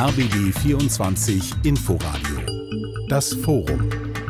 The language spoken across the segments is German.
RBB 24 Inforadio. Das Forum.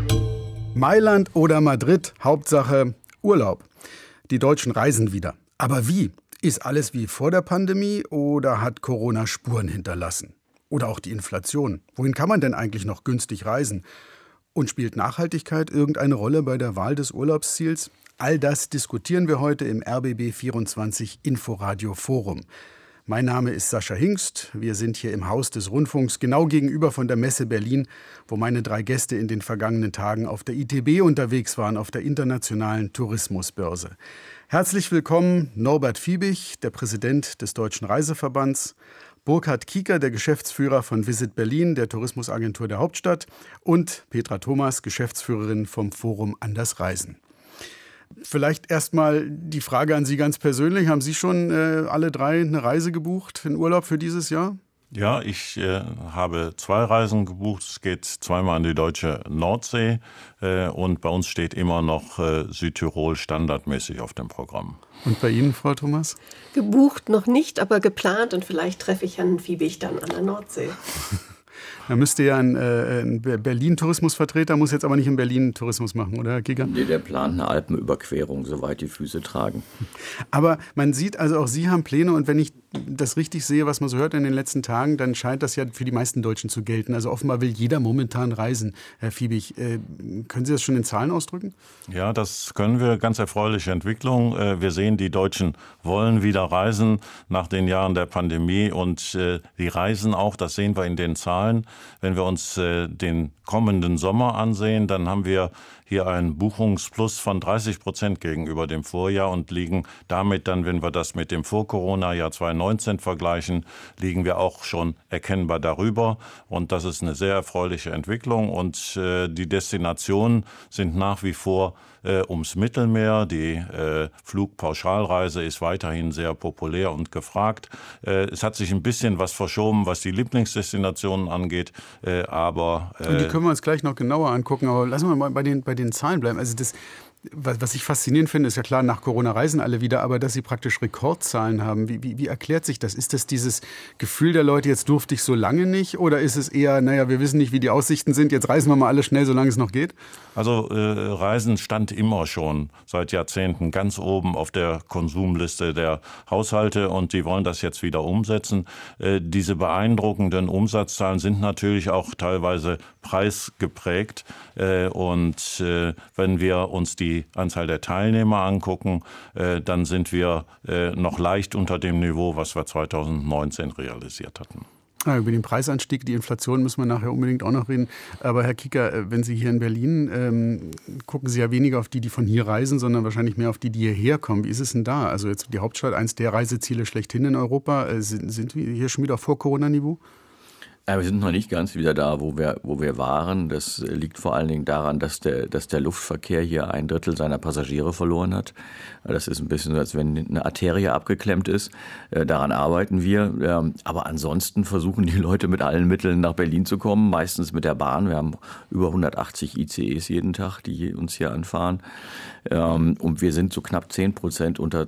Mailand oder Madrid, Hauptsache Urlaub. Die Deutschen reisen wieder. Aber wie? Ist alles wie vor der Pandemie oder hat Corona Spuren hinterlassen? Oder auch die Inflation. Wohin kann man denn eigentlich noch günstig reisen? Und spielt Nachhaltigkeit irgendeine Rolle bei der Wahl des Urlaubsziels? All das diskutieren wir heute im RBB 24 Inforadio Forum. Mein Name ist Sascha Hingst. Wir sind hier im Haus des Rundfunks, genau gegenüber von der Messe Berlin, wo meine 3 Gäste in den vergangenen Tagen auf der ITB unterwegs waren, auf der internationalen Tourismusbörse. Herzlich willkommen Norbert Fiebig, der Präsident des Deutschen Reiseverbands, Burkhard Kieker, der Geschäftsführer von Visit Berlin, der Tourismusagentur der Hauptstadt, und Petra Thomas, Geschäftsführerin vom Forum Anders Reisen. Vielleicht erstmal die Frage an Sie ganz persönlich. Haben Sie schon alle 3 eine Reise gebucht, einen Urlaub für dieses Jahr? Ja, ich habe 2 Reisen gebucht. Es geht zweimal an die deutsche Nordsee und bei uns steht immer noch Südtirol standardmäßig auf dem Programm. Und bei Ihnen, Frau Thomas? Gebucht noch nicht, aber geplant und vielleicht treffe ich Herrn Fiebig dann an der Nordsee. Da müsste ja ein Berlin-Tourismusvertreter, muss jetzt aber nicht in Berlin Tourismus machen, oder Herr Kieker? Nee, der plant eine Alpenüberquerung, soweit die Füße tragen. Aber man sieht, also auch Sie haben Pläne, und wenn ich das richtig sehe, was man so hört in den letzten Tagen, dann scheint das ja für die meisten Deutschen zu gelten. Also offenbar will jeder momentan reisen. Herr Fiebig, können Sie das schon in Zahlen ausdrücken? Ja, das können wir. Ganz erfreuliche Entwicklung. Wir sehen, die Deutschen wollen wieder reisen nach den Jahren der Pandemie und die reisen auch, das sehen wir in den Zahlen. Wenn wir uns den kommenden Sommer ansehen, dann haben wir hier einen Buchungsplus von 30% gegenüber dem Vorjahr und liegen damit dann, wenn wir das mit dem Vor-Corona-Jahr 2019 vergleichen, liegen wir auch schon erkennbar darüber. Und das ist eine sehr erfreuliche Entwicklung. Und die Destinationen sind nach wie vor ums Mittelmeer. Die Flugpauschalreise ist weiterhin sehr populär und gefragt. Es hat sich ein bisschen was verschoben, was die Lieblingsdestinationen angeht, aber und die können wir uns gleich noch genauer angucken. Aber lassen wir mal bei den Zahlen bleiben. Also das, was ich faszinierend finde, ist ja klar, nach Corona reisen alle wieder, aber dass sie praktisch Rekordzahlen haben. Wie erklärt sich das? Ist das dieses Gefühl der Leute, jetzt durfte ich so lange nicht? Oder ist es eher, naja, wir wissen nicht, wie die Aussichten sind, jetzt reisen wir mal alle schnell, solange es noch geht? Also Reisen stand immer schon seit Jahrzehnten ganz oben auf der Konsumliste der Haushalte und die wollen das jetzt wieder umsetzen. Diese beeindruckenden Umsatzzahlen sind natürlich auch teilweise preisgeprägt und wenn wir uns die Anzahl der Teilnehmer angucken, dann sind wir noch leicht unter dem Niveau, was wir 2019 realisiert hatten. Über den Preisanstieg, die Inflation müssen wir nachher unbedingt auch noch reden. Aber Herr Kieker, wenn Sie hier in Berlin, gucken Sie ja weniger auf die von hier reisen, sondern wahrscheinlich mehr auf die hierher kommen. Wie ist es denn da? Also jetzt die Hauptstadt, eins der Reiseziele schlechthin in Europa. Sind wir hier schon wieder vor Corona-Niveau? Wir sind noch nicht ganz wieder da, wo wir waren. Das liegt vor allen Dingen daran, dass der Luftverkehr hier 1/3 seiner Passagiere verloren hat. Das ist ein bisschen so, als wenn eine Arterie abgeklemmt ist. Daran arbeiten wir. Aber ansonsten versuchen die Leute mit allen Mitteln nach Berlin zu kommen, meistens mit der Bahn. Wir haben über 180 ICEs jeden Tag, die uns hier anfahren. Und wir sind so knapp 10% unter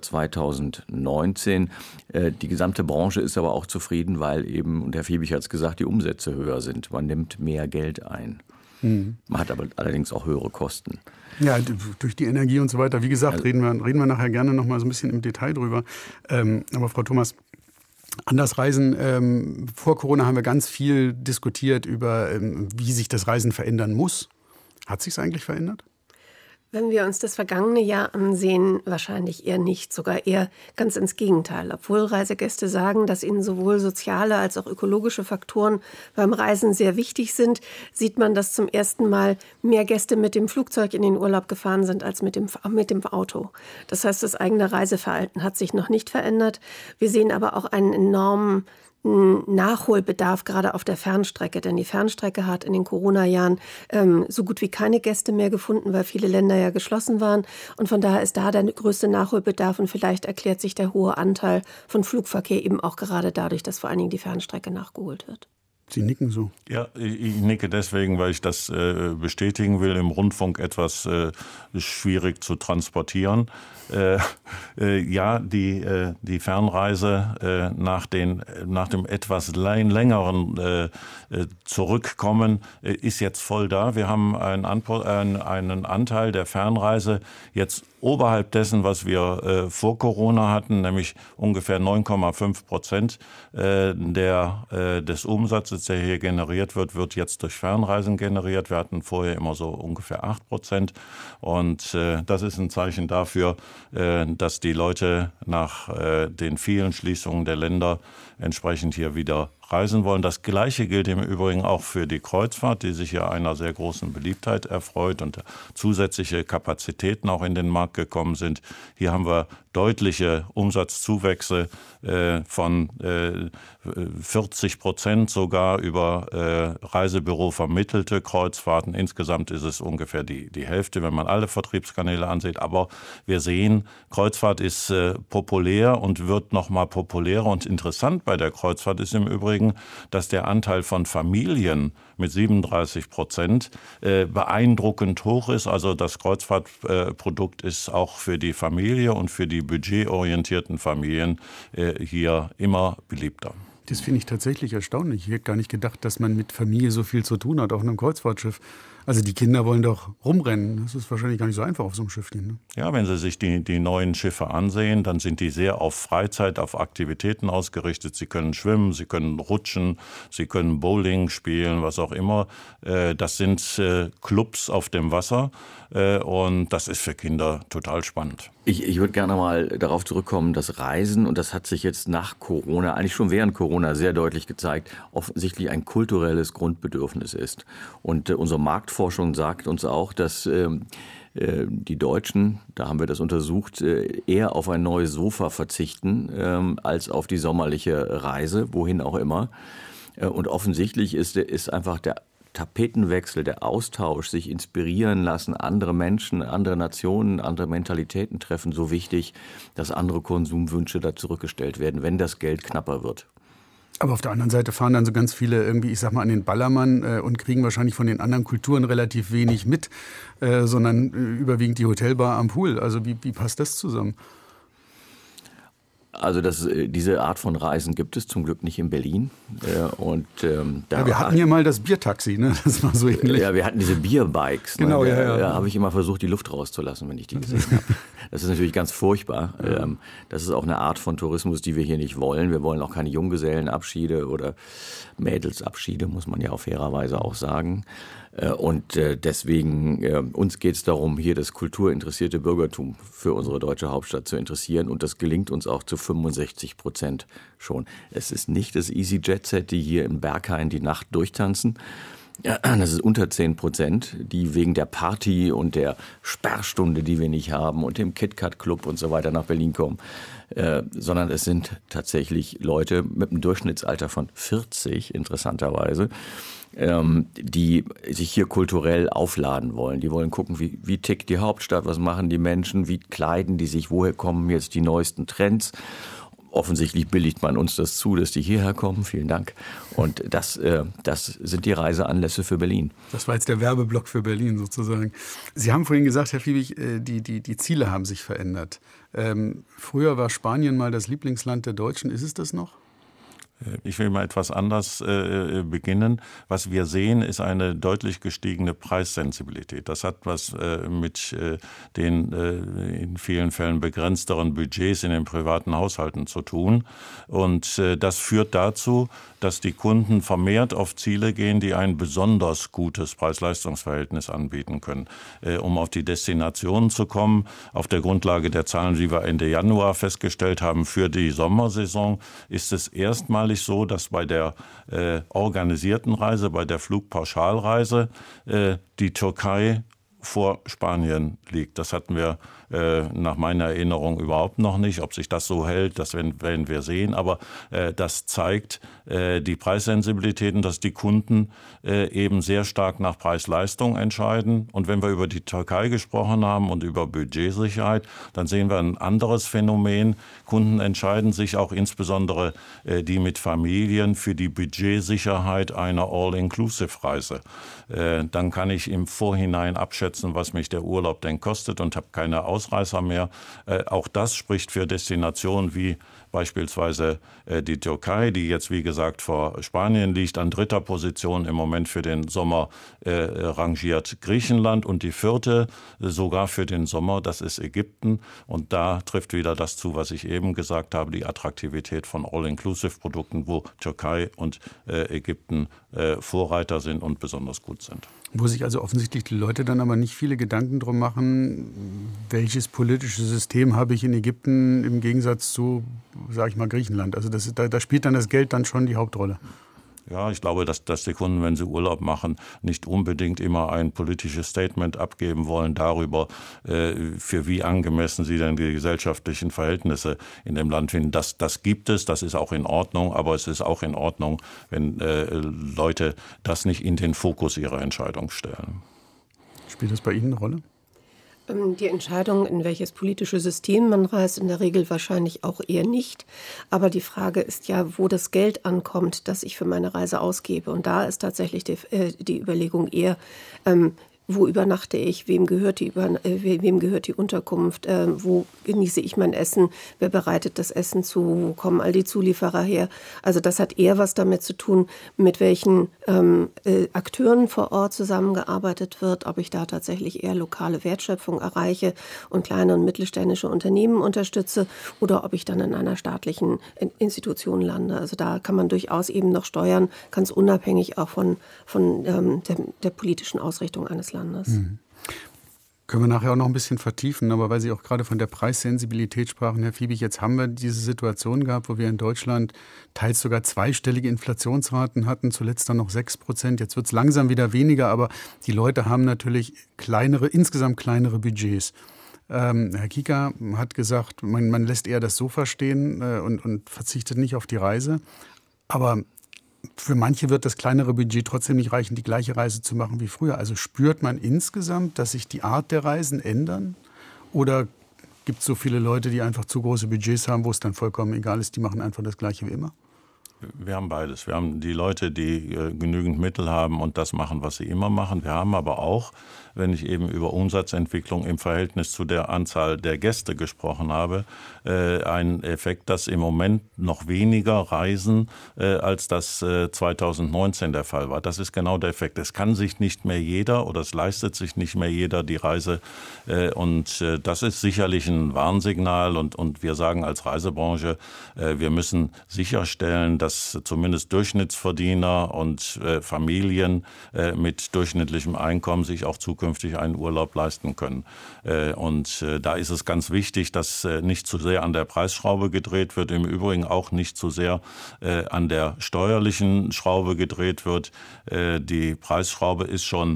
2019. Die gesamte Branche ist aber auch zufrieden, weil eben, und Herr Fiebig hat es gesagt, die Umsätze höher sind. Man nimmt mehr Geld ein. Man hat aber allerdings auch höhere Kosten. Ja, durch die Energie und so weiter. Wie gesagt, reden wir nachher gerne noch mal so ein bisschen im Detail drüber. Aber Frau Thomas, Anders Reisen. Vor Corona haben wir ganz viel diskutiert über, wie sich das Reisen verändern muss. Hat sich es eigentlich verändert? Wenn wir uns das vergangene Jahr ansehen, wahrscheinlich eher nicht, sogar eher ganz ins Gegenteil. Obwohl Reisegäste sagen, dass ihnen sowohl soziale als auch ökologische Faktoren beim Reisen sehr wichtig sind, sieht man, dass zum ersten Mal mehr Gäste mit dem Flugzeug in den Urlaub gefahren sind als mit dem Auto. Das heißt, das eigene Reiseverhalten hat sich noch nicht verändert. Wir sehen aber auch einen enormen Nachholbedarf gerade auf der Fernstrecke, denn die Fernstrecke hat in den Corona-Jahren so gut wie keine Gäste mehr gefunden, weil viele Länder ja geschlossen waren und von daher ist da der größte Nachholbedarf und vielleicht erklärt sich der hohe Anteil von Flugverkehr eben auch gerade dadurch, dass vor allen Dingen die Fernstrecke nachgeholt wird. Sie nicken so. Ja, ich nicke deswegen, weil ich das bestätigen will, im Rundfunk etwas schwierig zu transportieren. Ja, die Fernreise nach dem etwas längeren Zurückkommen ist jetzt voll da. Wir haben einen Anteil der Fernreise jetzt oberhalb dessen, was wir vor Corona hatten, nämlich ungefähr 9,5% des Umsatzes, der hier generiert wird jetzt durch Fernreisen generiert. Wir hatten vorher immer so ungefähr 8%. Und das ist ein Zeichen dafür, dass die Leute nach den vielen Schließungen der Länder entsprechend hier wieder reisen wollen. Das Gleiche gilt im Übrigen auch für die Kreuzfahrt, die sich ja einer sehr großen Beliebtheit erfreut und zusätzliche Kapazitäten auch in den Markt gekommen sind. Hier haben wir deutliche Umsatzzuwächse von 40% sogar über Reisebüro vermittelte Kreuzfahrten. Insgesamt ist es ungefähr die Hälfte, wenn man alle Vertriebskanäle ansieht. Aber wir sehen, Kreuzfahrt ist populär und wird noch mal populärer. Und interessant bei der Kreuzfahrt ist im Übrigen, dass der Anteil von Familien mit 37% beeindruckend hoch ist. Also das Kreuzfahrtprodukt ist auch für die Familie und für die budgetorientierten Familien hier immer beliebter. Das finde ich tatsächlich erstaunlich. Ich hätte gar nicht gedacht, dass man mit Familie so viel zu tun hat auf einem Kreuzfahrtschiff. Also die Kinder wollen doch rumrennen. Das ist wahrscheinlich gar nicht so einfach auf so einem Schiffchen. Ne? Ja, wenn Sie sich die neuen Schiffe ansehen, dann sind die sehr auf Freizeit, auf Aktivitäten ausgerichtet. Sie können schwimmen, sie können rutschen, sie können Bowling spielen, was auch immer. Das sind Clubs auf dem Wasser und das ist für Kinder total spannend. Ich würde gerne mal darauf zurückkommen, dass Reisen, und das hat sich jetzt nach Corona, eigentlich schon während Corona sehr deutlich gezeigt, offensichtlich ein kulturelles Grundbedürfnis ist. Und unsere Marktforschung sagt uns auch, dass die Deutschen, da haben wir das untersucht, eher auf ein neues Sofa verzichten als auf die sommerliche Reise, wohin auch immer. Und offensichtlich ist einfach der Tapetenwechsel, der Austausch, sich inspirieren lassen, andere Menschen, andere Nationen, andere Mentalitäten treffen, so wichtig, dass andere Konsumwünsche da zurückgestellt werden, wenn das Geld knapper wird. Aber auf der anderen Seite fahren dann so ganz viele irgendwie, ich sag mal, an den Ballermann und kriegen wahrscheinlich von den anderen Kulturen relativ wenig mit, sondern überwiegend die Hotelbar am Pool. Also wie passt das zusammen? Also diese Art von Reisen gibt es zum Glück nicht in Berlin. Wir hatten hier mal das Biertaxi, ne? Das war so ähnlich. Ja, wir hatten diese Bierbikes. Genau, ne? ja. Da habe ich immer versucht, die Luft rauszulassen, wenn ich die gesehen habe. Das ist natürlich ganz furchtbar. Ja. Das ist auch eine Art von Tourismus, die wir hier nicht wollen. Wir wollen auch keine Junggesellenabschiede oder Mädelsabschiede, muss man ja auf fairerweise auch sagen. Und deswegen, uns geht es darum, hier das kulturinteressierte Bürgertum für unsere deutsche Hauptstadt zu interessieren. Und das gelingt uns auch zu 65% schon. Es ist nicht das EasyJet-Set, die hier in Berghain die Nacht durchtanzen. Das ist unter 10%, die wegen der Party und der Sperrstunde, die wir nicht haben, und dem KitKat-Club und so weiter nach Berlin kommen. Sondern es sind tatsächlich Leute mit einem Durchschnittsalter von 40, interessanterweise, die sich hier kulturell aufladen wollen. Die wollen gucken, wie tickt die Hauptstadt, was machen die Menschen, wie kleiden die sich, woher kommen jetzt die neuesten Trends. Offensichtlich billigt man uns das zu, dass die hierher kommen. Vielen Dank. Und das sind die Reiseanlässe für Berlin. Das war jetzt der Werbeblock für Berlin sozusagen. Sie haben vorhin gesagt, Herr Fiebig, die Ziele haben sich verändert. Früher war Spanien mal das Lieblingsland der Deutschen. Ist es das noch? Ich will mal etwas anders beginnen. Was wir sehen, ist eine deutlich gestiegene Preissensibilität. Das hat was mit den in vielen Fällen begrenzteren Budgets in den privaten Haushalten zu tun. Und das führt dazu, dass die Kunden vermehrt auf Ziele gehen, die ein besonders gutes Preis-Leistungs-Verhältnis anbieten können. Um auf die Destinationen zu kommen, auf der Grundlage der Zahlen, die wir Ende Januar festgestellt haben für die Sommersaison, ist es erstmalig so, dass bei der organisierten Reise, bei der Flugpauschalreise, die Türkei vor Spanien liegt. Das hatten wir nach meiner Erinnerung überhaupt noch nicht. Ob sich das so hält, das werden wir sehen. Aber das zeigt die Preissensibilitäten, dass die Kunden eben sehr stark nach Preis-Leistung entscheiden. Und wenn wir über die Türkei gesprochen haben und über Budgetsicherheit, dann sehen wir ein anderes Phänomen. Kunden entscheiden sich auch insbesondere die mit Familien für die Budgetsicherheit einer All-Inclusive-Reise. Dann kann ich im Vorhinein abschätzen, was mich der Urlaub denn kostet und habe keine Ausreißer mehr. Auch das spricht für Destinationen wie beispielsweise die Türkei, die jetzt wie gesagt vor Spanien liegt. An dritter Position im Moment für den Sommer rangiert Griechenland und die vierte sogar für den Sommer, das ist Ägypten. Und da trifft wieder das zu, was ich eben gesagt habe, die Attraktivität von All-Inclusive-Produkten, wo Türkei und Ägypten Vorreiter sind und besonders gut sind. Wo sich also offensichtlich die Leute dann aber nicht viele Gedanken drum machen, welches politische System habe ich in Ägypten im Gegensatz zu, sage ich mal, Griechenland. Also da spielt dann das Geld dann schon die Hauptrolle. Ja, ich glaube, dass die Kunden, wenn sie Urlaub machen, nicht unbedingt immer ein politisches Statement abgeben wollen darüber, für wie angemessen sie denn die gesellschaftlichen Verhältnisse in dem Land finden. Das gibt es, das ist auch in Ordnung, aber es ist auch in Ordnung, wenn Leute das nicht in den Fokus ihrer Entscheidung stellen. Spielt das bei Ihnen eine Rolle? Die Entscheidung, in welches politische System man reist, in der Regel wahrscheinlich auch eher nicht. Aber die Frage ist ja, wo das Geld ankommt, das ich für meine Reise ausgebe. Und da ist tatsächlich die Überlegung eher, wo übernachte ich, wem gehört die Unterkunft, wo genieße ich mein Essen, wer bereitet das Essen zu, wo kommen all die Zulieferer her. Also das hat eher was damit zu tun, mit welchen Akteuren vor Ort zusammengearbeitet wird, ob ich da tatsächlich eher lokale Wertschöpfung erreiche und kleine und mittelständische Unternehmen unterstütze oder ob ich dann in einer staatlichen Institution lande. Also da kann man durchaus eben noch steuern, ganz unabhängig auch von der politischen Ausrichtung eines Landes. Können wir nachher auch noch ein bisschen vertiefen, aber weil Sie auch gerade von der Preissensibilität sprachen, Herr Fiebig, jetzt haben wir diese Situation gehabt, wo wir in Deutschland teils sogar zweistellige Inflationsraten hatten, zuletzt dann noch 6%. Jetzt wird es langsam wieder weniger, aber die Leute haben natürlich insgesamt kleinere Budgets. Herr Kieker hat gesagt, man lässt eher das Sofa stehen und verzichtet nicht auf die Reise. Aber für manche wird das kleinere Budget trotzdem nicht reichen, die gleiche Reise zu machen wie früher. Also spürt man insgesamt, dass sich die Art der Reisen ändern? Oder gibt es so viele Leute, die einfach zu große Budgets haben, wo es dann vollkommen egal ist, die machen einfach das Gleiche wie immer? Wir haben beides. Wir haben die Leute, die genügend Mittel haben und das machen, was sie immer machen. Wir haben aber auch, wenn ich eben über Umsatzentwicklung im Verhältnis zu der Anzahl der Gäste gesprochen habe, einen Effekt, dass im Moment noch weniger reisen, als das 2019 der Fall war. Das ist genau der Effekt. Es kann sich nicht mehr jeder oder es leistet sich nicht mehr jeder die Reise. Und das ist sicherlich ein Warnsignal. Und wir sagen als Reisebranche, wir müssen sicherstellen, dass zumindest Durchschnittsverdiener und Familien mit durchschnittlichem Einkommen sich auch zukünftig einen Urlaub leisten können. Und da ist es ganz wichtig, dass nicht zu sehr an der Preisschraube gedreht wird, im Übrigen auch nicht zu sehr an der steuerlichen Schraube gedreht wird. Die Preisschraube ist schon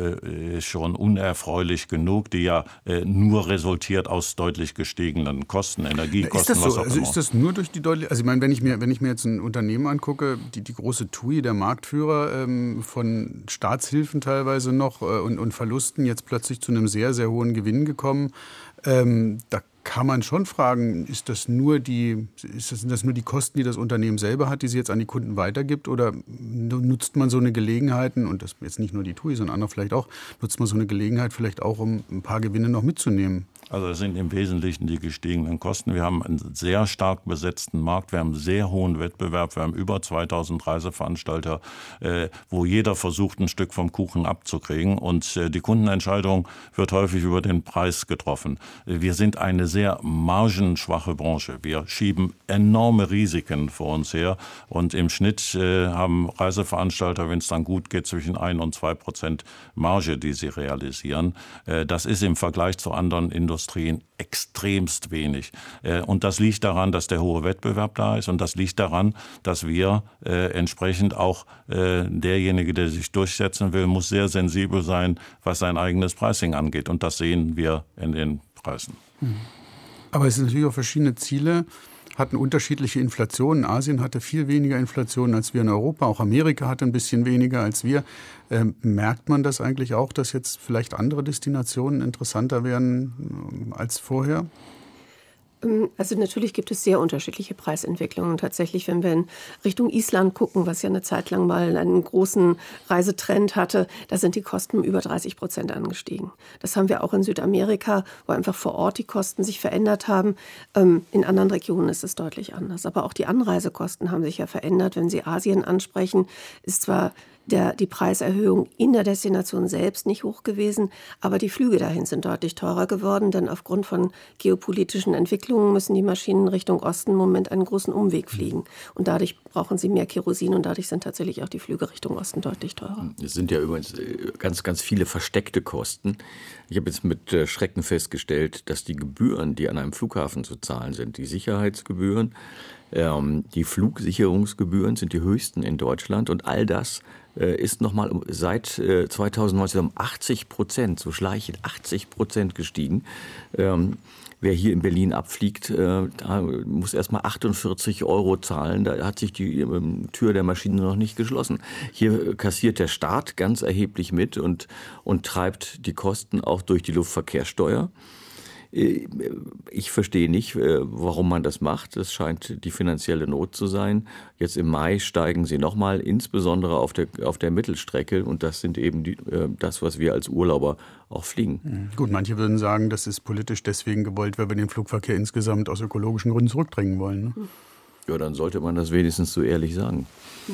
unerfreulich genug, die ja nur resultiert aus deutlich gestiegenen Kosten, Energiekosten, was auch immer. Also ist das nur durch die deutliche, also ich meine, wenn ich mir jetzt ein Unternehmen angucke, die große TUI, der Marktführer, von Staatshilfen teilweise noch und Verlusten jetzt plötzlich zu einem sehr, sehr hohen Gewinn gekommen. Da kann man schon fragen, sind das nur die Kosten, die das Unternehmen selber hat, die sie jetzt an die Kunden weitergibt, oder nutzt man so eine Gelegenheit, und das jetzt nicht nur die TUI, sondern andere vielleicht auch, nutzt man so eine Gelegenheit vielleicht auch, um ein paar Gewinne noch mitzunehmen? Also das sind im Wesentlichen die gestiegenen Kosten. Wir haben einen sehr stark besetzten Markt, wir haben einen sehr hohen Wettbewerb, wir haben über 2000 Reiseveranstalter, wo jeder versucht, ein Stück vom Kuchen abzukriegen, und die Kundenentscheidung wird häufig über den Preis getroffen. Wir sind eine sehr margenschwache Branche. Wir schieben enorme Risiken vor uns her, und im Schnitt haben Reiseveranstalter, wenn es dann gut geht, zwischen 1 und 2% Marge, die sie realisieren. Das ist im Vergleich zu anderen Industrien Industrien extremst wenig. Und das liegt daran, dass der hohe Wettbewerb da ist, und das liegt daran, dass wir entsprechend auch derjenige, der sich durchsetzen will, muss sehr sensibel sein, was sein eigenes Pricing angeht. Und das sehen wir in den Preisen. Aber es sind natürlich auch verschiedene Ziele, hatten unterschiedliche Inflationen. Asien hatte viel weniger Inflation als wir in Europa. Auch Amerika hatte ein bisschen weniger als wir. Merkt man das eigentlich auch, dass jetzt vielleicht andere Destinationen interessanter werden als vorher? Also natürlich gibt es sehr unterschiedliche Preisentwicklungen. Tatsächlich, wenn wir in Richtung Island gucken, was ja eine Zeit lang mal einen großen Reisetrend hatte, da sind die Kosten um über 30% angestiegen. Das haben wir auch in Südamerika, wo einfach vor Ort die Kosten sich verändert haben. In anderen Regionen ist es deutlich anders. Aber auch die Anreisekosten haben sich ja verändert. Wenn Sie Asien ansprechen, ist zwar die Preiserhöhung in der Destination selbst nicht hoch gewesen, aber die Flüge dahin sind deutlich teurer geworden, denn aufgrund von geopolitischen Entwicklungen müssen die Maschinen Richtung Osten im Moment einen großen Umweg fliegen. Und dadurch brauchen sie mehr Kerosin und dadurch sind tatsächlich auch die Flüge Richtung Osten deutlich teurer. Es sind ja übrigens ganz, ganz viele versteckte Kosten. Ich habe jetzt mit Schrecken festgestellt, dass die Gebühren, die an einem Flughafen zu zahlen sind, die Sicherheitsgebühren, die Flugsicherungsgebühren sind die höchsten in Deutschland, und all das ist nochmal seit 2019 um 80%, so schleichend 80% gestiegen. Wer hier in Berlin abfliegt, muss erstmal 48 € zahlen. Da hat sich die Tür der Maschine noch nicht geschlossen. Hier kassiert der Staat ganz erheblich mit und treibt die Kosten auch durch die Luftverkehrssteuer. Ich verstehe nicht, warum man das macht. Das scheint die finanzielle Not zu sein. Jetzt im Mai steigen sie nochmal, insbesondere auf der Mittelstrecke. Und das sind eben das, was wir als Urlauber auch fliegen. Gut, manche würden sagen, das ist politisch deswegen gewollt, weil wir den Flugverkehr insgesamt aus ökologischen Gründen zurückdrängen wollen. Ne? Ja, dann sollte man das wenigstens so ehrlich sagen.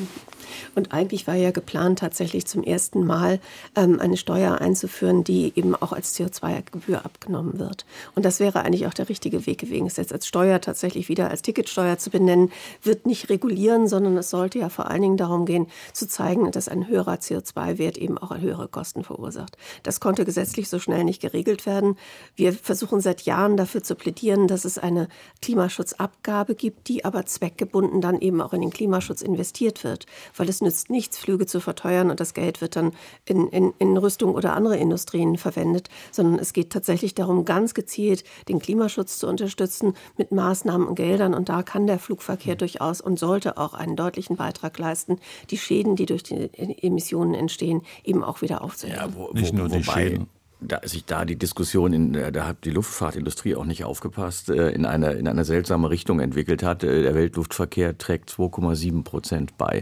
Und eigentlich war ja geplant, tatsächlich zum ersten Mal eine Steuer einzuführen, die eben auch als CO2-Gebühr abgenommen wird. Und das wäre eigentlich auch der richtige Weg gewesen. Es jetzt als Steuer tatsächlich wieder als Ticketsteuer zu benennen, wird nicht regulieren, sondern es sollte ja vor allen Dingen darum gehen, zu zeigen, dass ein höherer CO2-Wert eben auch höhere Kosten verursacht. Das konnte gesetzlich so schnell nicht geregelt werden. Wir versuchen seit Jahren dafür zu plädieren, dass es eine Klimaschutzabgabe gibt, die aber zweckgebunden dann eben auch in den Klimaschutz investiert wird. Weil es nützt nichts, Flüge zu verteuern und das Geld wird dann in Rüstung oder andere Industrien verwendet, sondern es geht tatsächlich darum, ganz gezielt den Klimaschutz zu unterstützen mit Maßnahmen und Geldern, und da kann der Flugverkehr durchaus und sollte auch einen deutlichen Beitrag leisten, die Schäden, die durch die Emissionen entstehen, eben auch wieder aufzunehmen. Ja, Nicht nur die Schäden. Da die Diskussion, da hat die Luftfahrtindustrie auch nicht aufgepasst, in eine seltsame Richtung entwickelt hat. Der Weltluftverkehr trägt 2,7% bei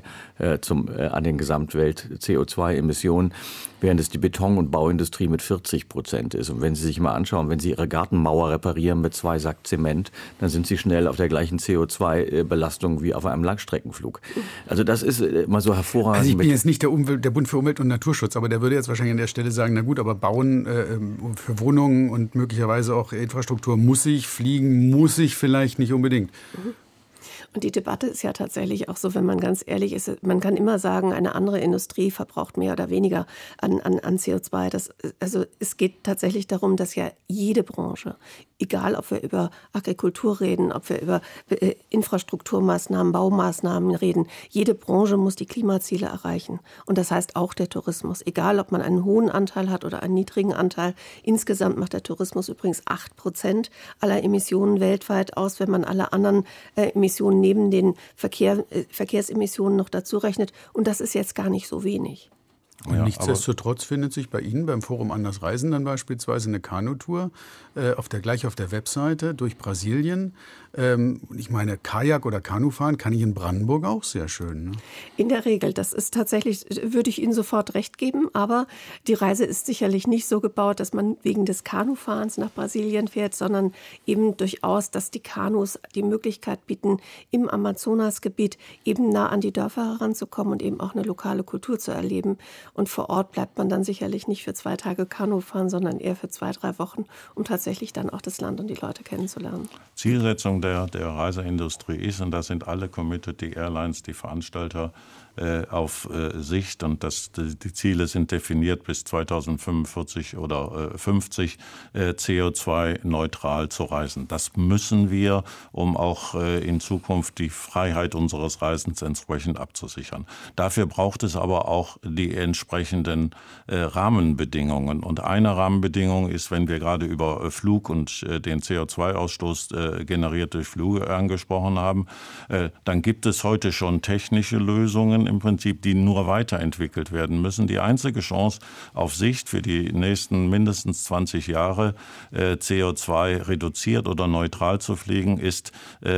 an den Gesamtwelt-CO2-Emissionen, während es die Beton- und Bauindustrie mit 40% ist. Und wenn Sie sich mal anschauen, wenn Sie Ihre Gartenmauer reparieren mit 2 Sack Zement, dann sind Sie schnell auf der gleichen CO2-Belastung wie auf einem Langstreckenflug. Also das ist mal so hervorragend. Also ich bin jetzt nicht der Bund für Umwelt und Naturschutz, aber der würde jetzt wahrscheinlich an der Stelle sagen, na gut, aber Bauen für Wohnungen und möglicherweise auch Infrastruktur muss ich, fliegen muss ich vielleicht nicht unbedingt. Und die Debatte ist ja tatsächlich auch so, wenn man ganz ehrlich ist, man kann immer sagen, eine andere Industrie verbraucht mehr oder weniger an CO2. Also es geht tatsächlich darum, dass ja jede Branche, egal ob wir über Agrikultur reden, ob wir über Infrastrukturmaßnahmen, Baumaßnahmen reden, jede Branche muss die Klimaziele erreichen. Und das heißt auch der Tourismus. Egal, ob man einen hohen Anteil hat oder einen niedrigen Anteil. Insgesamt macht der Tourismus übrigens 8% aller Emissionen weltweit aus, wenn man alle anderen Emissionen neben den Verkehrsemissionen noch dazu rechnet. Und das ist jetzt gar nicht so wenig. Und nichtsdestotrotz findet sich bei Ihnen beim Forum Anders Reisen dann beispielsweise eine Kanutour gleich auf der Webseite durch Brasilien. Ich meine, Kajak oder Kanufahren kann ich in Brandenburg auch sehr schön. Ne? In der Regel, das ist tatsächlich, würde ich Ihnen sofort recht geben, aber die Reise ist sicherlich nicht so gebaut, dass man wegen des Kanufahrens nach Brasilien fährt, sondern eben durchaus, dass die Kanus die Möglichkeit bieten, im Amazonasgebiet eben nah an die Dörfer heranzukommen und eben auch eine lokale Kultur zu erleben. Und vor Ort bleibt man dann sicherlich nicht für 2 Tage Kanu fahren, sondern eher für 2, 3 Wochen, um tatsächlich dann auch das Land und die Leute kennenzulernen. Zielsetzung der Reiseindustrie ist, und da sind alle committed, die Airlines, die Veranstalter, auf Sicht, und die Ziele sind definiert, bis 2045 oder 50 CO2-neutral zu reisen. Das müssen wir, um auch in Zukunft die Freiheit unseres Reisens entsprechend abzusichern. Dafür braucht es aber auch die entsprechenden Rahmenbedingungen. Und eine Rahmenbedingung ist, wenn wir gerade über Flug und den CO2-Ausstoß generiert durch Flüge angesprochen haben, dann gibt es heute schon technische Lösungen im Prinzip, die nur weiterentwickelt werden müssen. Die einzige Chance auf Sicht für die nächsten mindestens 20 Jahre CO2 reduziert oder neutral zu fliegen, ist,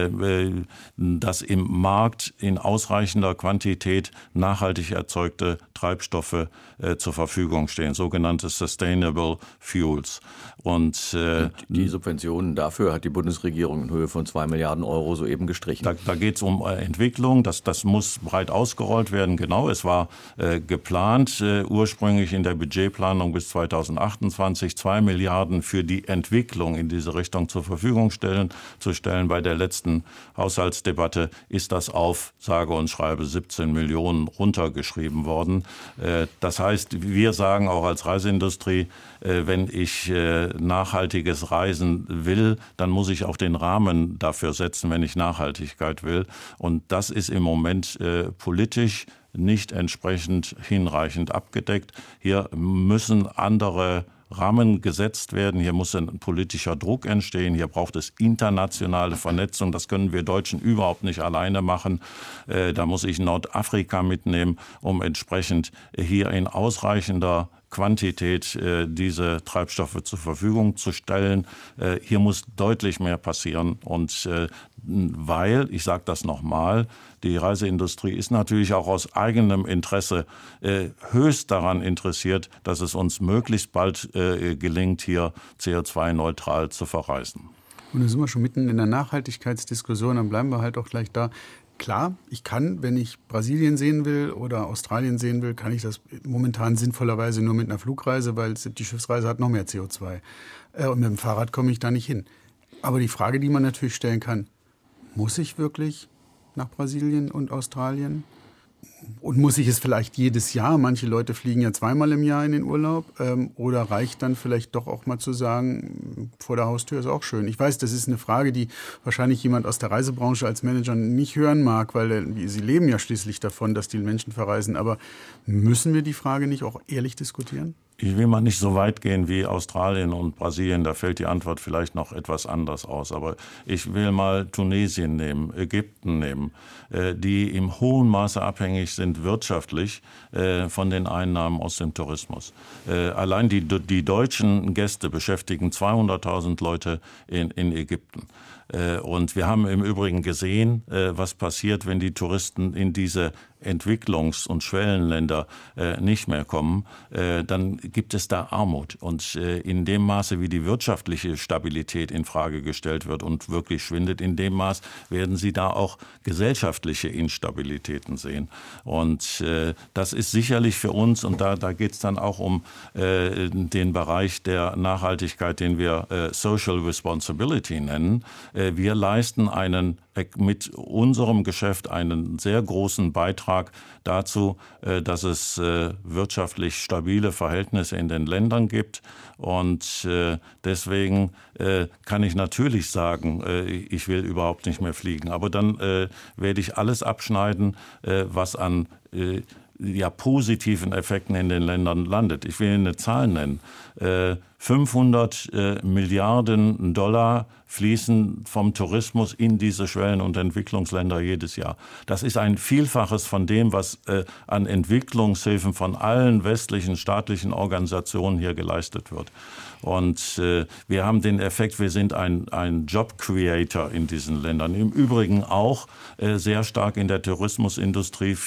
dass im Markt in ausreichender Quantität nachhaltig erzeugte Treibstoffe zur Verfügung stehen, sogenannte Sustainable Fuels. Und die Subventionen dafür hat die Bundesregierung in Höhe von 2 Milliarden Euro soeben gestrichen. Da geht es um Entwicklung, das muss breit ausgerollt werden. Genau, es war geplant, ursprünglich in der Budgetplanung bis 2028 2 Milliarden für die Entwicklung in diese Richtung zur Verfügung zu stellen. Bei der letzten Haushaltsdebatte ist das auf, sage und schreibe, 17 Millionen runtergeschrieben worden. Das heißt, wir sagen auch als Reiseindustrie, wenn ich nachhaltiges Reisen will, dann muss ich auch den Rahmen dafür setzen, wenn ich Nachhaltigkeit will. Und das ist im Moment politisch nicht entsprechend hinreichend abgedeckt. Hier müssen andere Rahmen gesetzt werden. Hier muss ein politischer Druck entstehen. Hier braucht es internationale Vernetzung. Das können wir Deutschen überhaupt nicht alleine machen. Da muss ich Nordafrika mitnehmen, um entsprechend hier in ausreichender Quantität diese Treibstoffe zur Verfügung zu stellen. Hier muss deutlich mehr passieren. Und weil, ich sage das nochmal, die Reiseindustrie ist natürlich auch aus eigenem Interesse höchst daran interessiert, dass es uns möglichst bald gelingt, hier CO2-neutral zu verreisen. Und da sind wir schon mitten in der Nachhaltigkeitsdiskussion, dann bleiben wir halt auch gleich da. Klar, ich kann, wenn ich Brasilien sehen will oder Australien sehen will, kann ich das momentan sinnvollerweise nur mit einer Flugreise, weil die Schiffsreise hat noch mehr CO2. Und mit dem Fahrrad komme ich da nicht hin. Aber die Frage, die man natürlich stellen kann, muss ich wirklich nach Brasilien und Australien? Und muss ich es vielleicht jedes Jahr? Manche Leute fliegen ja 2-mal im Jahr in den Urlaub. Oder reicht dann vielleicht doch auch mal zu sagen, vor der Haustür ist auch schön? Ich weiß, das ist eine Frage, die wahrscheinlich jemand aus der Reisebranche als Manager nicht hören mag, weil sie leben ja schließlich davon, dass die Menschen verreisen. Aber müssen wir die Frage nicht auch ehrlich diskutieren? Ich will mal nicht so weit gehen wie Australien und Brasilien, da fällt die Antwort vielleicht noch etwas anders aus. Aber ich will mal Tunesien nehmen, Ägypten nehmen, die im hohen Maße abhängig sind wirtschaftlich von den Einnahmen aus dem Tourismus. Allein die deutschen Gäste beschäftigen 200.000 Leute in Ägypten. Und wir haben im Übrigen gesehen, was passiert, wenn die Touristen in diese Entwicklungs- und Schwellenländer nicht mehr kommen, dann gibt es da Armut. Und in dem Maße, wie die wirtschaftliche Stabilität in Frage gestellt wird und wirklich schwindet, in dem Maß werden Sie da auch gesellschaftliche Instabilitäten sehen. Und das ist sicherlich für uns, und da geht es dann auch um den Bereich der Nachhaltigkeit, den wir Social Responsibility nennen. Wir leisten mit unserem Geschäft einen sehr großen Beitrag dazu, dass es wirtschaftlich stabile Verhältnisse in den Ländern gibt. Und deswegen kann ich natürlich sagen, ich will überhaupt nicht mehr fliegen. Aber dann werde ich alles abschneiden, was an positiven Effekten in den Ländern landet. Ich will Ihnen eine Zahl nennen. 500 Milliarden Dollar fließen vom Tourismus in diese Schwellen- und Entwicklungsländer jedes Jahr. Das ist ein Vielfaches von dem, was an Entwicklungshilfen von allen westlichen staatlichen Organisationen hier geleistet wird. Und wir haben den Effekt, wir sind ein Job-Creator in diesen Ländern. Im Übrigen auch sehr stark in der Tourismusindustrie für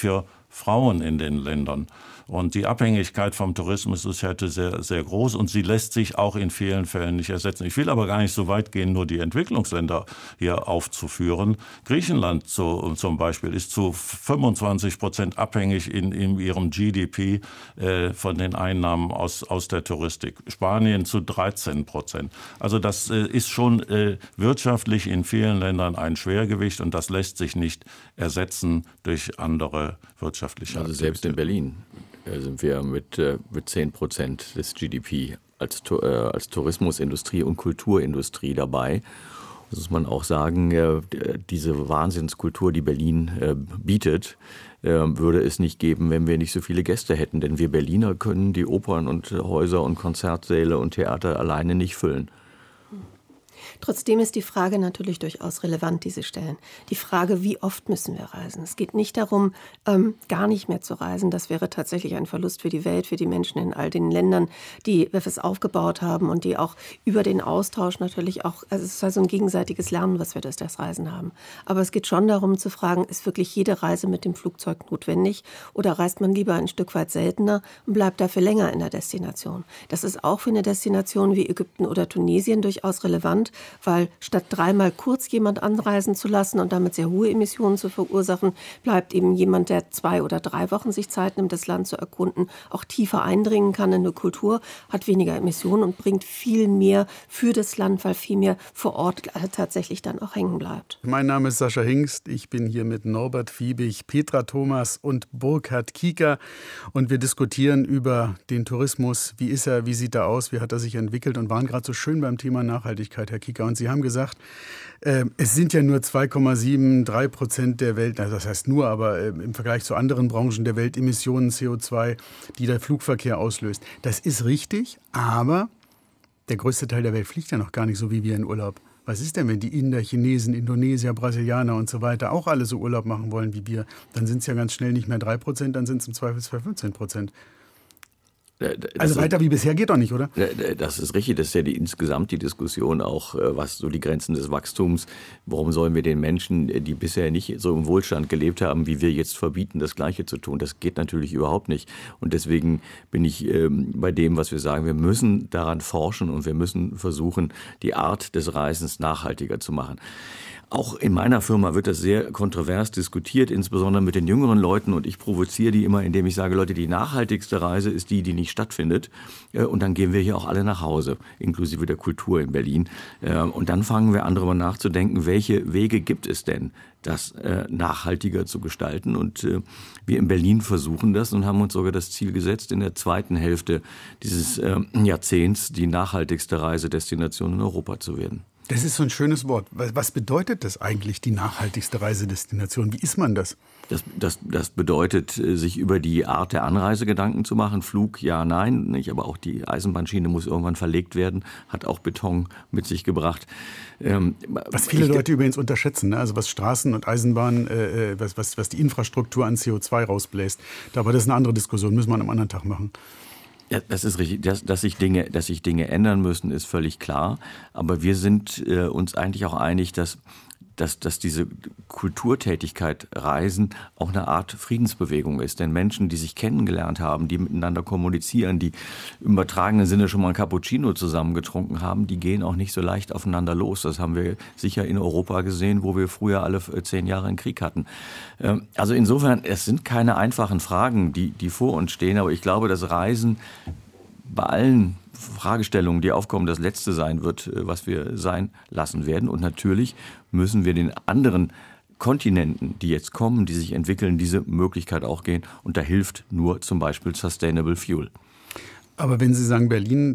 Frauen in den Ländern. Und die Abhängigkeit vom Tourismus ist heute sehr, sehr groß und sie lässt sich auch in vielen Fällen nicht ersetzen. Ich will aber gar nicht so weit gehen, nur die Entwicklungsländer hier aufzuführen. Griechenland zum Beispiel ist zu 25% abhängig in ihrem GDP von den Einnahmen aus der Touristik. Spanien zu 13%. Also das ist schon wirtschaftlich in vielen Ländern ein Schwergewicht und das lässt sich nicht ersetzen durch andere wirtschaftliche Aktivitäten. Also selbst in Berlin sind wir mit 10% des GDP als Tourismusindustrie und Kulturindustrie dabei. Das muss man auch sagen, diese Wahnsinnskultur, die Berlin bietet, würde es nicht geben, wenn wir nicht so viele Gäste hätten. Denn wir Berliner können die Opern und Häuser und Konzertsäle und Theater alleine nicht füllen. Trotzdem ist die Frage natürlich durchaus relevant, die Sie stellen. Die Frage, wie oft müssen wir reisen? Es geht nicht darum, gar nicht mehr zu reisen. Das wäre tatsächlich ein Verlust für die Welt, für die Menschen in all den Ländern, die es aufgebaut haben und die auch über den Austausch natürlich auch, also es ist also ein gegenseitiges Lernen, was wir durch das Reisen haben. Aber es geht schon darum zu fragen, ist wirklich jede Reise mit dem Flugzeug notwendig oder reist man lieber ein Stück weit seltener und bleibt dafür länger in der Destination? Das ist auch für eine Destination wie Ägypten oder Tunesien durchaus relevant, weil statt dreimal kurz jemand anreisen zu lassen und damit sehr hohe Emissionen zu verursachen, bleibt eben jemand, der 2 oder 3 Wochen sich Zeit nimmt, das Land zu erkunden, auch tiefer eindringen kann in eine Kultur, hat weniger Emissionen und bringt viel mehr für das Land, weil viel mehr vor Ort tatsächlich dann auch hängen bleibt. Mein Name ist Sascha Hingst, ich bin hier mit Norbert Fiebig, Petra Thomas und Burkhard Kieker und wir diskutieren über den Tourismus. Wie ist er, wie sieht er aus, wie hat er sich entwickelt und waren gerade so schön beim Thema Nachhaltigkeit, Herr Kieker. Und Sie haben gesagt, es sind ja nur 2,73% der Welt, das heißt nur, aber im Vergleich zu anderen Branchen der Welt Emissionen CO2, die der Flugverkehr auslöst. Das ist richtig, aber der größte Teil der Welt fliegt ja noch gar nicht so wie wir in Urlaub. Was ist denn, wenn die Inder, Chinesen, Indonesier, Brasilianer und so weiter auch alle so Urlaub machen wollen wie wir? Dann sind es ja ganz schnell nicht mehr 3%, dann sind es im Zweifelsfall 15%. Also weiter wie bisher geht doch nicht, oder? Das ist richtig, das ist ja insgesamt die Diskussion auch, was so die Grenzen des Wachstums, warum sollen wir den Menschen, die bisher nicht so im Wohlstand gelebt haben, wie wir jetzt verbieten, das Gleiche zu tun. Das geht natürlich überhaupt nicht. Und deswegen bin ich bei dem, was wir sagen, wir müssen daran forschen und wir müssen versuchen, die Art des Reisens nachhaltiger zu machen. Auch in meiner Firma wird das sehr kontrovers diskutiert, insbesondere mit den jüngeren Leuten. Und ich provoziere die immer, indem ich sage, Leute, die nachhaltigste Reise ist die, die nicht stattfindet. Und dann gehen wir hier auch alle nach Hause, inklusive der Kultur in Berlin. Und dann fangen wir an, darüber nachzudenken, welche Wege gibt es denn, das nachhaltiger zu gestalten. Und wir in Berlin versuchen das und haben uns sogar das Ziel gesetzt, in der zweiten Hälfte dieses Jahrzehnts die nachhaltigste Reisedestination in Europa zu werden. Das ist so ein schönes Wort. Was bedeutet das eigentlich, die nachhaltigste Reisedestination? Wie ist man das? Das bedeutet, sich über die Art der Anreise Gedanken zu machen. Flug, ja, nein, nicht, aber auch die Eisenbahnschiene muss irgendwann verlegt werden, hat auch Beton mit sich gebracht. Was viele Leute übrigens unterschätzen, ne? Also was Straßen und Eisenbahnen, was die Infrastruktur an CO2 rausbläst. Aber das ist eine andere Diskussion, müssen wir an einem anderen Tag machen. Ja, das ist richtig. Dass sich Dinge ändern müssen, ist völlig klar. Aber wir sind uns eigentlich auch einig, dass diese Kulturtätigkeit Reisen auch eine Art Friedensbewegung ist. Denn Menschen, die sich kennengelernt haben, die miteinander kommunizieren, die im übertragenen Sinne schon mal ein Cappuccino zusammen getrunken haben, die gehen auch nicht so leicht aufeinander los. Das haben wir sicher in Europa gesehen, wo wir früher alle 10 Jahre einen Krieg hatten. Also insofern, es sind keine einfachen Fragen, die vor uns stehen. Aber ich glaube, dass Reisen bei allen Fragestellungen, die aufkommen, das Letzte sein wird, was wir sein lassen werden. Und natürlich müssen wir den anderen Kontinenten, die jetzt kommen, die sich entwickeln, diese Möglichkeit auch gehen. Und da hilft nur zum Beispiel Sustainable Fuel. Aber wenn Sie sagen, Berlin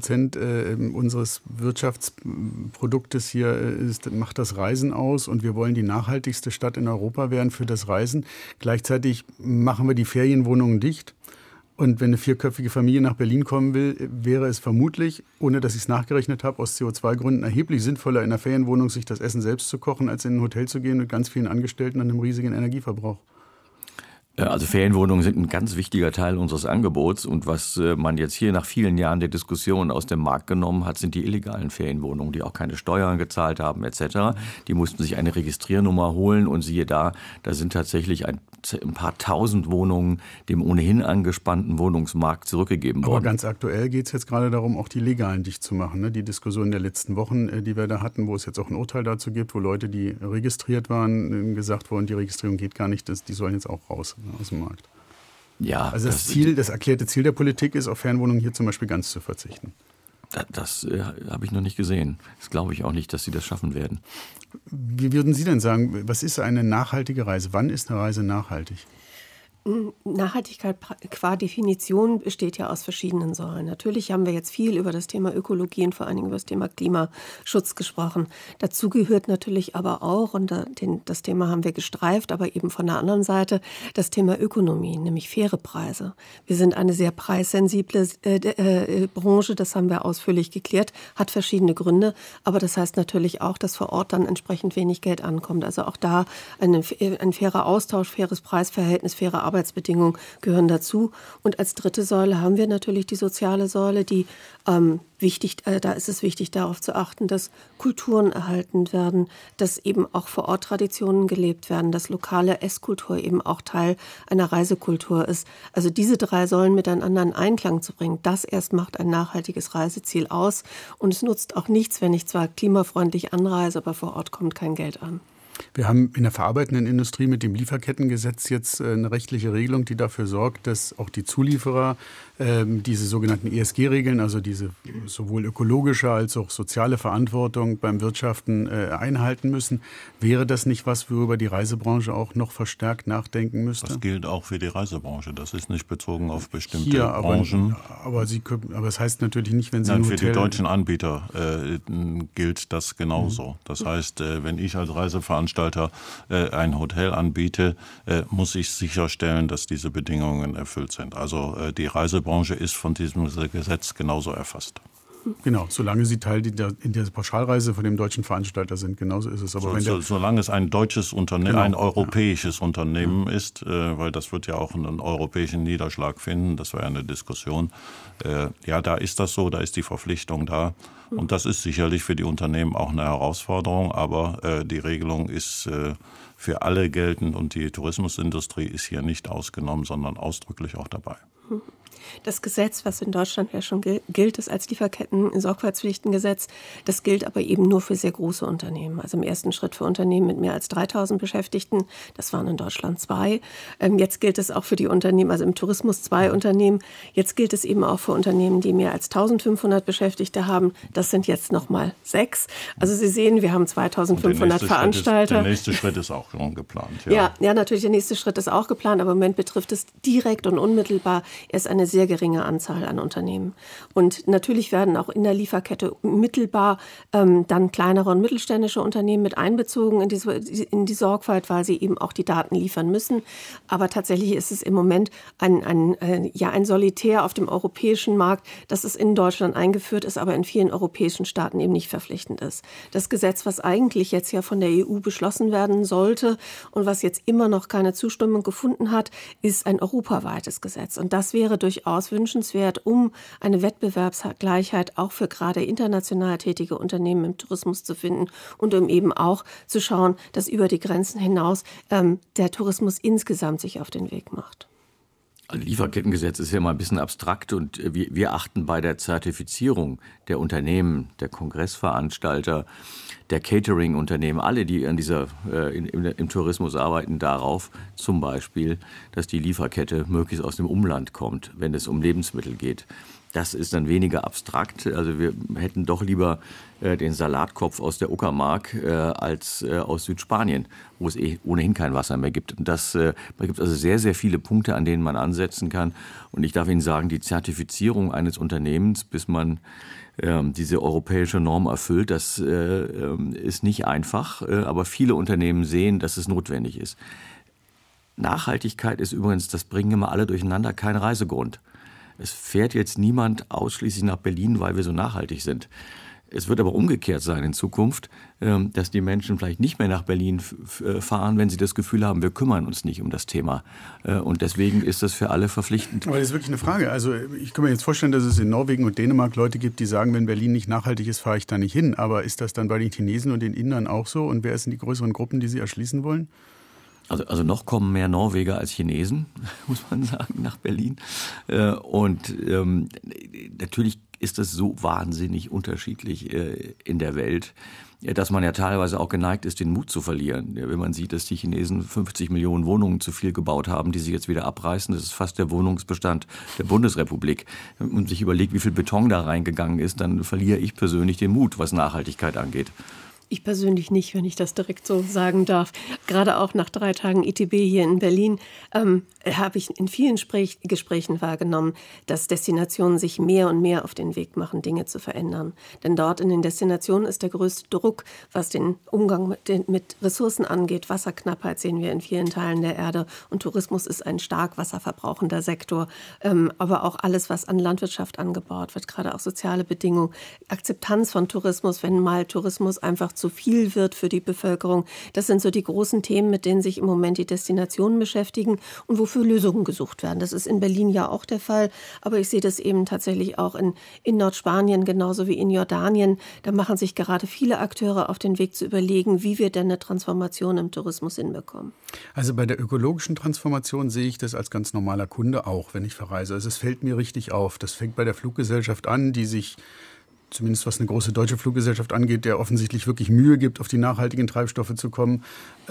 10% unseres Wirtschaftsproduktes hier macht das Reisen aus und wir wollen die nachhaltigste Stadt in Europa werden für das Reisen. Gleichzeitig machen wir die Ferienwohnungen dicht. Und wenn eine 4-köpfige Familie nach Berlin kommen will, wäre es vermutlich, ohne dass ich es nachgerechnet habe, aus CO2-Gründen erheblich sinnvoller, in einer Ferienwohnung sich das Essen selbst zu kochen, als in ein Hotel zu gehen mit ganz vielen Angestellten und einem riesigen Energieverbrauch. Also Ferienwohnungen sind ein ganz wichtiger Teil unseres Angebots und was man jetzt hier nach vielen Jahren der Diskussion aus dem Markt genommen hat, sind die illegalen Ferienwohnungen, die auch keine Steuern gezahlt haben etc. Die mussten sich eine Registriernummer holen und siehe da sind tatsächlich ein paar tausend Wohnungen dem ohnehin angespannten Wohnungsmarkt zurückgegeben worden. Aber ganz aktuell geht es jetzt gerade darum, auch die legalen dicht zu machen. Ne? Die Diskussion der letzten Wochen, die wir da hatten, wo es jetzt auch ein Urteil dazu gibt, wo Leute, die registriert waren, gesagt wurden, die Registrierung geht gar nicht, die sollen jetzt auch raus aus dem Markt. Ja, also das erklärte Ziel der Politik ist, auf Fernwohnungen hier zum Beispiel ganz zu verzichten. Das habe ich noch nicht gesehen. Das glaube ich auch nicht, dass Sie das schaffen werden. Wie würden Sie denn sagen, was ist eine nachhaltige Reise? Wann ist eine Reise nachhaltig? Nachhaltigkeit qua Definition besteht ja aus verschiedenen Säulen. Natürlich haben wir jetzt viel über das Thema Ökologie und vor allen Dingen über das Thema Klimaschutz gesprochen. Dazu gehört natürlich aber auch, und das Thema haben wir gestreift, aber eben von der anderen Seite, das Thema Ökonomie, nämlich faire Preise. Wir sind eine sehr preissensible Branche, das haben wir ausführlich geklärt, hat verschiedene Gründe, aber das heißt natürlich auch, dass vor Ort dann entsprechend wenig Geld ankommt. Also auch da ein fairer Austausch, faires Preisverhältnis, faire Arbeitsbedingungen gehören dazu. Und als dritte Säule haben wir natürlich die soziale Säule, die da ist es wichtig, darauf zu achten, dass Kulturen erhalten werden, dass eben auch vor Ort Traditionen gelebt werden, dass lokale Esskultur eben auch Teil einer Reisekultur ist. Also diese drei Säulen miteinander in Einklang zu bringen, das erst macht ein nachhaltiges Reiseziel aus. Und es nutzt auch nichts, wenn ich zwar klimafreundlich anreise, aber vor Ort kommt kein Geld an. Wir haben in der verarbeitenden Industrie mit dem Lieferkettengesetz jetzt eine rechtliche Regelung, die dafür sorgt, dass auch die Zulieferer diese sogenannten ESG-Regeln, also diese sowohl ökologische als auch soziale Verantwortung beim Wirtschaften einhalten müssen. Wäre das nicht was, worüber die Reisebranche auch noch verstärkt nachdenken müsste? Das gilt auch für die Reisebranche. Das ist nicht bezogen auf bestimmte Branchen. Aber es heißt natürlich nicht, wenn Sie ein Für Hotel... die deutschen Anbieter gilt das genauso. Das heißt, wenn ich als Reiseveranstalter ein Hotel anbiete, muss ich sicherstellen, dass diese Bedingungen erfüllt sind. Also die Reisebranche ist von diesem Gesetz genauso erfasst. Genau, solange sie Teil in der Pauschalreise von dem deutschen Veranstalter sind, genauso ist es. Aber solange es ein deutsches Unternehmen, ein europäisches Unternehmen ist, weil das wird ja auch einen europäischen Niederschlag finden, das war ja eine Diskussion. Da ist das so, da ist die Verpflichtung da. Und das ist sicherlich für die Unternehmen auch eine Herausforderung, aber die Regelung ist für alle geltend und die Tourismusindustrie ist hier nicht ausgenommen, sondern ausdrücklich auch dabei. Das Gesetz, was in Deutschland ja schon gilt, ist als Lieferketten-Sorgfaltspflichtengesetz. Das gilt aber eben nur für sehr große Unternehmen. Also im ersten Schritt für Unternehmen mit mehr als 3.000 Beschäftigten. Das waren in Deutschland 2. Jetzt gilt es auch für die Unternehmen, also im Tourismus 2 Unternehmen. Jetzt gilt es eben auch für Unternehmen, die mehr als 1.500 Beschäftigte haben. Das sind jetzt nochmal 6. Also Sie sehen, wir haben 2.500 Veranstalter. Der nächste Schritt ist auch schon geplant. Ja, natürlich, der nächste Schritt ist auch geplant. Aber im Moment betrifft es direkt und unmittelbar erst eine sehr geringe Anzahl an Unternehmen. Und natürlich werden auch in der Lieferkette mittelbar dann kleinere und mittelständische Unternehmen mit einbezogen in die Sorgfalt, weil sie eben auch die Daten liefern müssen. Aber tatsächlich ist es im Moment ein Solitär auf dem europäischen Markt, dass es in Deutschland eingeführt ist, aber in vielen europäischen Staaten eben nicht verpflichtend ist. Das Gesetz, was eigentlich jetzt ja von der EU beschlossen werden sollte und was jetzt immer noch keine Zustimmung gefunden hat, ist ein europaweites Gesetz. Und das wäre durchaus wünschenswert, um eine Wettbewerbsgleichheit auch für gerade international tätige Unternehmen im Tourismus zu finden und um eben auch zu schauen, dass über die Grenzen hinaus der Tourismus insgesamt sich auf den Weg macht. Lieferkettengesetz ist ja mal ein bisschen abstrakt und wir achten bei der Zertifizierung der Unternehmen, der Kongressveranstalter, der Catering-Unternehmen, alle, die an im Tourismus arbeiten, darauf zum Beispiel, dass die Lieferkette möglichst aus dem Umland kommt, wenn es um Lebensmittel geht. Das ist dann weniger abstrakt. Also wir hätten doch lieber den Salatkopf aus der Uckermark als aus Südspanien, wo es ohnehin kein Wasser mehr gibt. Und da gibt es also sehr, sehr viele Punkte, an denen man ansetzen kann. Und ich darf Ihnen sagen, die Zertifizierung eines Unternehmens, bis man diese europäische Norm erfüllt, das ist nicht einfach. Aber viele Unternehmen sehen, dass es notwendig ist. Nachhaltigkeit ist übrigens, das bringen immer alle durcheinander, kein Reisegrund. Es fährt jetzt niemand ausschließlich nach Berlin, weil wir so nachhaltig sind. Es wird aber umgekehrt sein in Zukunft, dass die Menschen vielleicht nicht mehr nach Berlin fahren, wenn sie das Gefühl haben, wir kümmern uns nicht um das Thema. Und deswegen ist das für alle verpflichtend. Aber das ist wirklich eine Frage. Also ich kann mir jetzt vorstellen, dass es in Norwegen und Dänemark Leute gibt, die sagen, wenn Berlin nicht nachhaltig ist, fahre ich da nicht hin. Aber ist das dann bei den Chinesen und den Indern auch so? Und wer sind die größeren Gruppen, die sie erschließen wollen? Also noch kommen mehr Norweger als Chinesen, muss man sagen, nach Berlin. Und natürlich ist das so wahnsinnig unterschiedlich in der Welt, dass man ja teilweise auch geneigt ist, den Mut zu verlieren. Wenn man sieht, dass die Chinesen 50 Millionen Wohnungen zu viel gebaut haben, die sie jetzt wieder abreißen, das ist fast der Wohnungsbestand der Bundesrepublik. Wenn man sich überlegt, wie viel Beton da reingegangen ist, dann verliere ich persönlich den Mut, was Nachhaltigkeit angeht. Ich persönlich nicht, wenn ich das direkt so sagen darf. Gerade auch nach 3 Tagen ITB hier in Berlin habe ich in vielen Gesprächen wahrgenommen, dass Destinationen sich mehr und mehr auf den Weg machen, Dinge zu verändern. Denn dort in den Destinationen ist der größte Druck, was den Umgang mit Ressourcen angeht. Wasserknappheit sehen wir in vielen Teilen der Erde. Und Tourismus ist ein stark wasserverbrauchender Sektor. Aber auch alles, was an Landwirtschaft angebaut wird, gerade auch soziale Bedingungen. Akzeptanz von Tourismus, wenn mal Tourismus einfach zu viel wird für die Bevölkerung. Das sind so die großen Themen, mit denen sich im Moment die Destinationen beschäftigen und wofür Lösungen gesucht werden. Das ist in Berlin ja auch der Fall, aber ich sehe das eben tatsächlich auch in Nordspanien genauso wie in Jordanien. Da machen sich gerade viele Akteure auf den Weg zu überlegen, wie wir denn eine Transformation im Tourismus hinbekommen. Also bei der ökologischen Transformation sehe ich das als ganz normaler Kunde auch, wenn ich verreise. Also es fällt mir richtig auf. Das fängt bei der Fluggesellschaft an, die sich zumindest was eine große deutsche Fluggesellschaft angeht, der offensichtlich wirklich Mühe gibt, auf die nachhaltigen Treibstoffe zu kommen.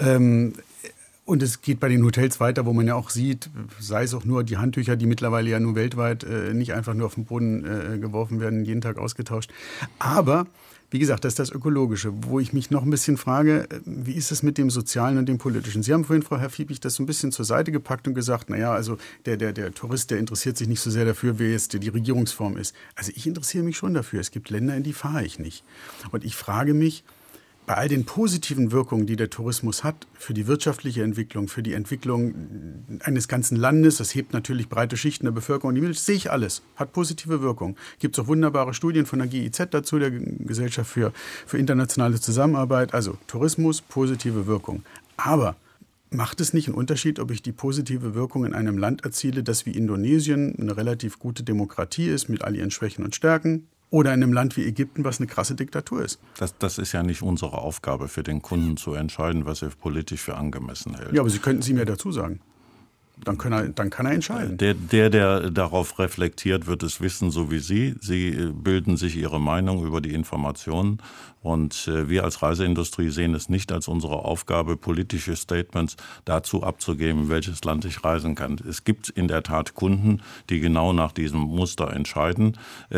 Und es geht bei den Hotels weiter, wo man ja auch sieht, sei es auch nur die Handtücher, die mittlerweile ja nur weltweit nicht einfach nur auf den Boden geworfen werden, jeden Tag ausgetauscht. Aber wie gesagt, das ist das Ökologische, wo ich mich noch ein bisschen frage, wie ist es mit dem Sozialen und dem Politischen? Sie haben vorhin, Frau Herr-Fiebig, das so ein bisschen zur Seite gepackt und gesagt, naja, also der Tourist, der interessiert sich nicht so sehr dafür, wer jetzt die Regierungsform ist. Also ich interessiere mich schon dafür. Es gibt Länder, in die fahre ich nicht. Und ich frage mich, bei all den positiven Wirkungen, die der Tourismus hat, für die wirtschaftliche Entwicklung, für die Entwicklung eines ganzen Landes, das hebt natürlich breite Schichten der Bevölkerung, das sehe ich alles, hat positive Wirkung. Gibt es auch wunderbare Studien von der GIZ dazu, der Gesellschaft für internationale Zusammenarbeit. Also Tourismus, positive Wirkung. Aber macht es nicht einen Unterschied, ob ich die positive Wirkung in einem Land erziele, das wie Indonesien eine relativ gute Demokratie ist, mit all ihren Schwächen und Stärken, oder in einem Land wie Ägypten, was eine krasse Diktatur ist? Das ist ja nicht unsere Aufgabe, für den Kunden zu entscheiden, was er politisch für angemessen hält. Ja, aber Sie könnten Sie mir dazu sagen. Dann kann er entscheiden. Der darauf reflektiert, wird es wissen, so wie Sie. Sie bilden sich Ihre Meinung über die Informationen. Und wir als Reiseindustrie sehen es nicht als unsere Aufgabe, politische Statements dazu abzugeben, welches Land ich reisen kann. Es gibt in der Tat Kunden, die genau nach diesem Muster entscheiden.